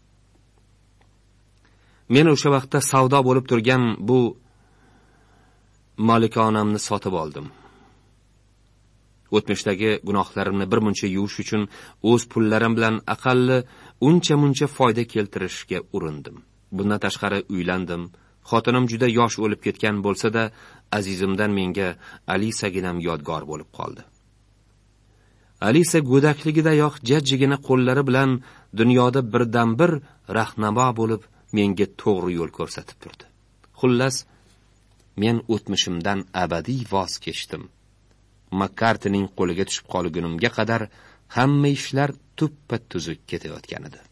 Men o'sha vaqtda savdo bo'lib turgan bu malikonamni sotib oldim. O'tmishdagi gunohlarimni bir muncha yuvish uchun o'z pullarim bilan aqalli uncha-muncha foyda keltirishga urindim. Bundan tashqari uylandim. Xotinim juda yosh o'lib ketgan bo'lsa-da, azizimdan menga Alisaginam yodgor bo'lib qoldi. Alisa go'dakligidayoq jajjigina qo'llari bilan dunyoda birdan-bir rahnamo bo'lib menga to'g'ri yo'l ko'rsatib turdi. Xullas, men o'tmishimdan abadiy voz kechdim. Makkartining qo'liga tushib qolgunimga qadar hamma ishlar tuppa-tuzuk ketayotgan edi.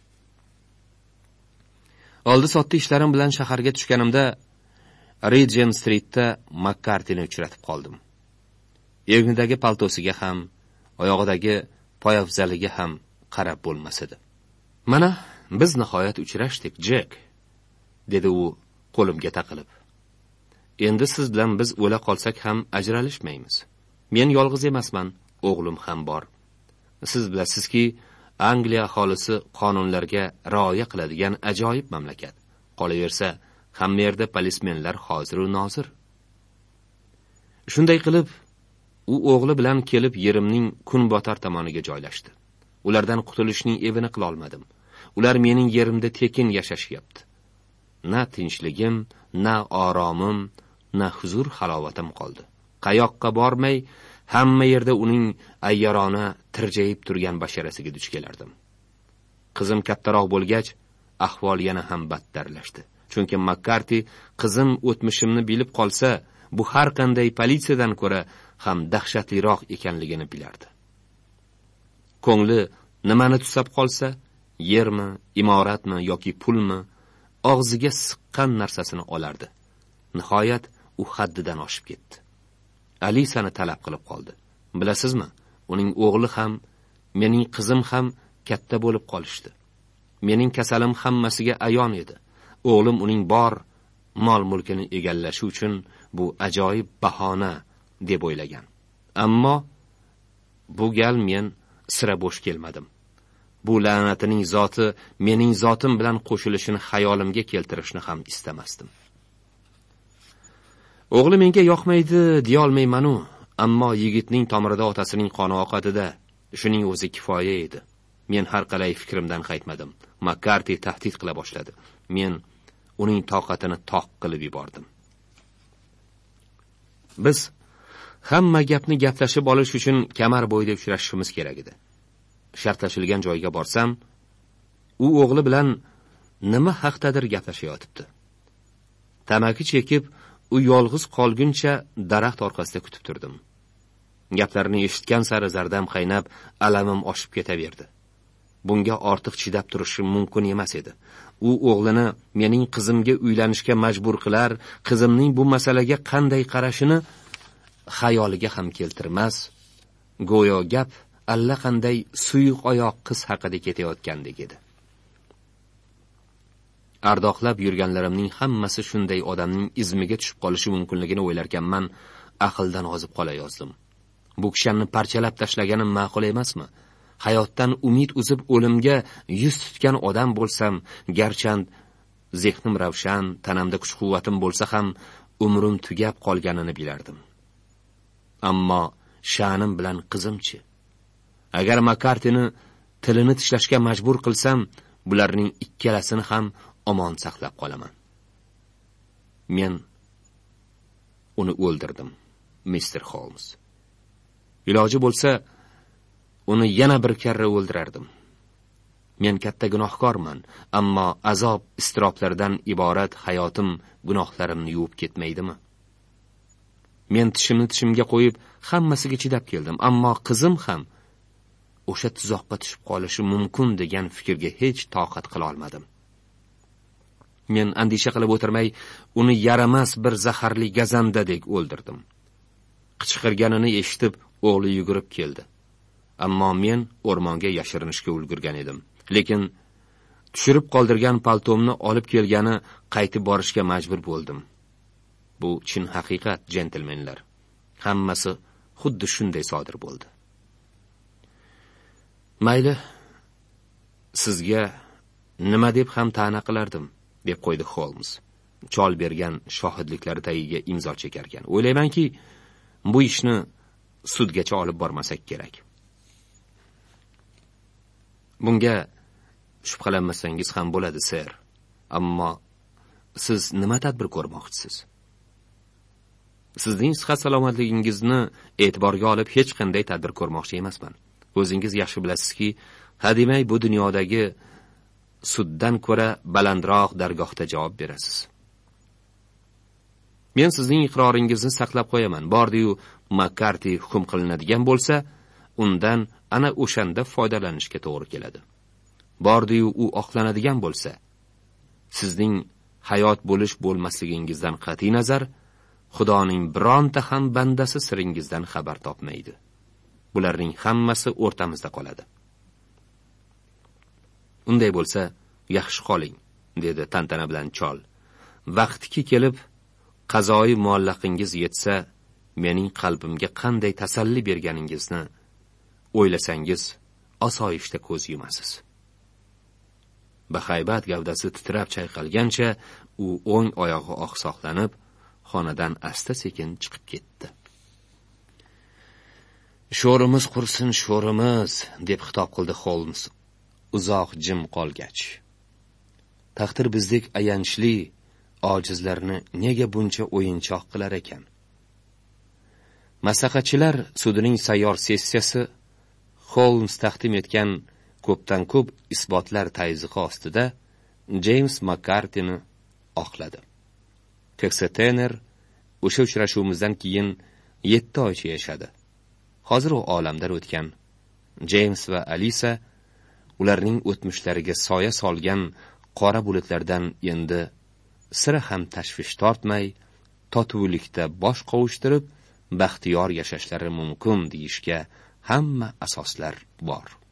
Oldi-sotdi ishlarim bilan shaharga tushganimda Regent Streetda Makkartini uchratib qoldim. Egnidagi paltosiga ham, oyog'idagi poyafzaliga ham qarab bo'lmas edi. "Mana, biz nihoyat uchrashdik, Jek", dedi u qo'limga taqilib. "Endi siz bilan biz o'la qolsak ham ajralishmaymiz. Men yolg'iz emasman, o'g'lim ham bor. Siz bilasizki, Angliya aholisi qonunlarga rioya qiladigan ajoyib mamlakat. Qolaversa, hamma yerda polismenlar hozir va nozir. Shunday qilib, u o'g'li bilan kelib yerimning kunbotar tomoniga joylashdi. Ulardan qutulishning evini qila olmadim. Ular mening yerimda tekin yashashyapti. Na tinchligim, na oromim, na huzur halovatim qoldi. Qayoqqa bormay, hamma yerda uning ayyorona tirjayib turgan basharasiga duch kelardim. Qizim kattaroq bo'lgach, ahvol yana ham battarlashdi. Chunki Makkarti qizim o'tmishimni bilib qolsa, bu har qanday politsiyadan ko'ra ham dahshatliroq ekanligini bilardi. Ko'ngli nimani tusab qolsa, yermi, imoratmi yoki pulmi, og'ziga siqqan narsasini olardi. Nihoyat u haddidan oshib ketdi. Alisani talab qilib qoldi. Bilasizmi, uning o'g'li ham, mening qizim ham katta bo'lib qolishdi. Mening kasalim hammasiga ayon edi. O'g'lim uning bor mol-mulkini egallashi uchun bu ajoyib bahona deb o'ylagan. Ammo bu gal men sira bo'sh kelmadim. Bu la'natining zoti mening zotim bilan qo'shilishini xayolimga keltirishni ham istamasdim. O'g'li menga yoqmaydi deya olmayman-u, ammo yigitning tomirida otasining qoni oqadida, shuning o'zi kifoya edi. Men har qalay fikrimdan qaytmadim. Makkarti tahdid qila boshladi. Men uning toqatini toq qilib yubordim. Biz hamma gapni gaplashib olish uchun kamar bo'yida uchrashishimiz kerak edi. Shartlashilgan joyga borsam, u o'g'li bilan nima haqdadir gaplashayotibdi. Tamaki chekib, u yolg'iz qolguncha daraxt orqasida kutib turdim. Gaplarini eshitgan sari zardam qaynab, alamim oshib ketaverdi. bunga ortiq chidab turishi mumkin emas edi. U o'g'lini mening qizimga uylanishga majbur qilar, qizimning bu masalaga qanday qarashini xayoliga ham keltirmas, go'yo gap allaqanday suyuq oyoq qiz haqida ketayotgandek edi. Ardoqlab yurganlarimning hammasi shunday odamning izmiga tushib qolishi mumkinligini o'ylarkanman, aqldan ozib qolayozdim. Bu kishanni parchalab tashlaganim ma'qul emasmi? Hayotdan umid uzib o'limga yuz tutgan odam bo'lsam, garchand zehnim ravshan, tanamda kuch-quvvatim bo'lsa ham, umrim tugab qolganini bilardim. Ammo sha'nim bilan qizimchi? Agar Makartini tilini tishlashga majbur qilsam, bularning ikkalasini ham omon saqlab qolaman. Men uni o'ldirdim, Mr. Holmes. Iloji bo'lsa, uni yana bir karra o'ldirardim. Men katta gunohkorman, ammo azob iztiroblardan iborat hayotim gunohlarimni yuvib ketmaydimi? Men tishimni tishimga qo'yib hammasiga chidab keldim, ammo qizim ham o'sha tuzoqqa tushib qolishi mumkin degan fikrga hech toqat qila olmadim. Men andisha qilib o'tirmay, uni yaramas bir zaharli gazandadek o'ldirdim. Qichqirganini eshitib, o'g'li yugurib keldi. Ammo men o'rmonga yashirinishga ulgurgan edim. Lekin tushirib qoldirgan paltomni olib kelgani qaytib borishga majbur bo'ldim. Bu chin haqiqat, jentelmenlar. Hammasi xuddi shunday sodir bo'ldi. Mayli, sizga nima deb ham ta'na qilardim, deb qo'ydi Holmes. Chol bergan shohidliklari tagiga imzo chekarkan. O'ylaymanki, bu ishni sudgacha olib bormasak kerak. Bunga shubhalanmasangiz ham bo'ladi, ser. Ammo siz nima tadbir ko'rmoqchisiz? Sizning sihat salomatligingizni e'tiborga olib hech qanday tadbir ko'rmoqchi emasman. O'zingiz yaxshi bilasizki, hademay bu dunyodagi suddan ko'ra balandroq dargohda javob berasiz. Men sizning iqroringizni saqlab qo'yaman. Bordi-yu Makarti hukm qilinadigan bo'lsa, undan ana o'shanda foydalanishga to'g'ri keladi. Bordi-yu u oqlanadigan bo'lsa, sizning hayot bo'lish bo'lmasligingizdan qat'iy nazar, Xudoning bironta ham bandasi siringizdan xabar topmaydi. Bularning hammasi o'rtamizda qoladi. Unday bo'lsa, yaxshi qoling, dedi tantana bilan chol. Vaqtiki kelib, qazoyi muallaqingiz yetsa, mening qalbimga qanday tasalli berganingizni o'ylasangiz, osoyishta ko'z yumasiz. Bahaybat gavdasi titrab chayqalgancha, u o'ng oyog'i oqsoqlanib, xonadan asta-sekin chiqib ketdi. Sho'rimiz qursin, sho'rimiz, deb xitob qildi Holmes, uzoq jim qolgach. Taqdir bizdek ayanchli ojizlarni nega buncha o'yinchoq qilar ekan? Maslahatchilar sudining sayyor sessiyasi Holmes taqdim etgan ko'pdan ko'p isbotlar tayziqi ostida James Makartini oqladi. Keksetener o'sha uchrashuvimizdan keyin 7 oycha yashadi. Hozir u olamdan o'tgan. James va Alisa ularning o'tmishlariga soya solgan qora bulutlardan endi sira ham tashvish tortmay, totuvlikda bosh qovushtirib, baxtiyor yashashlari mumkin deyishga hamma asoslar bor.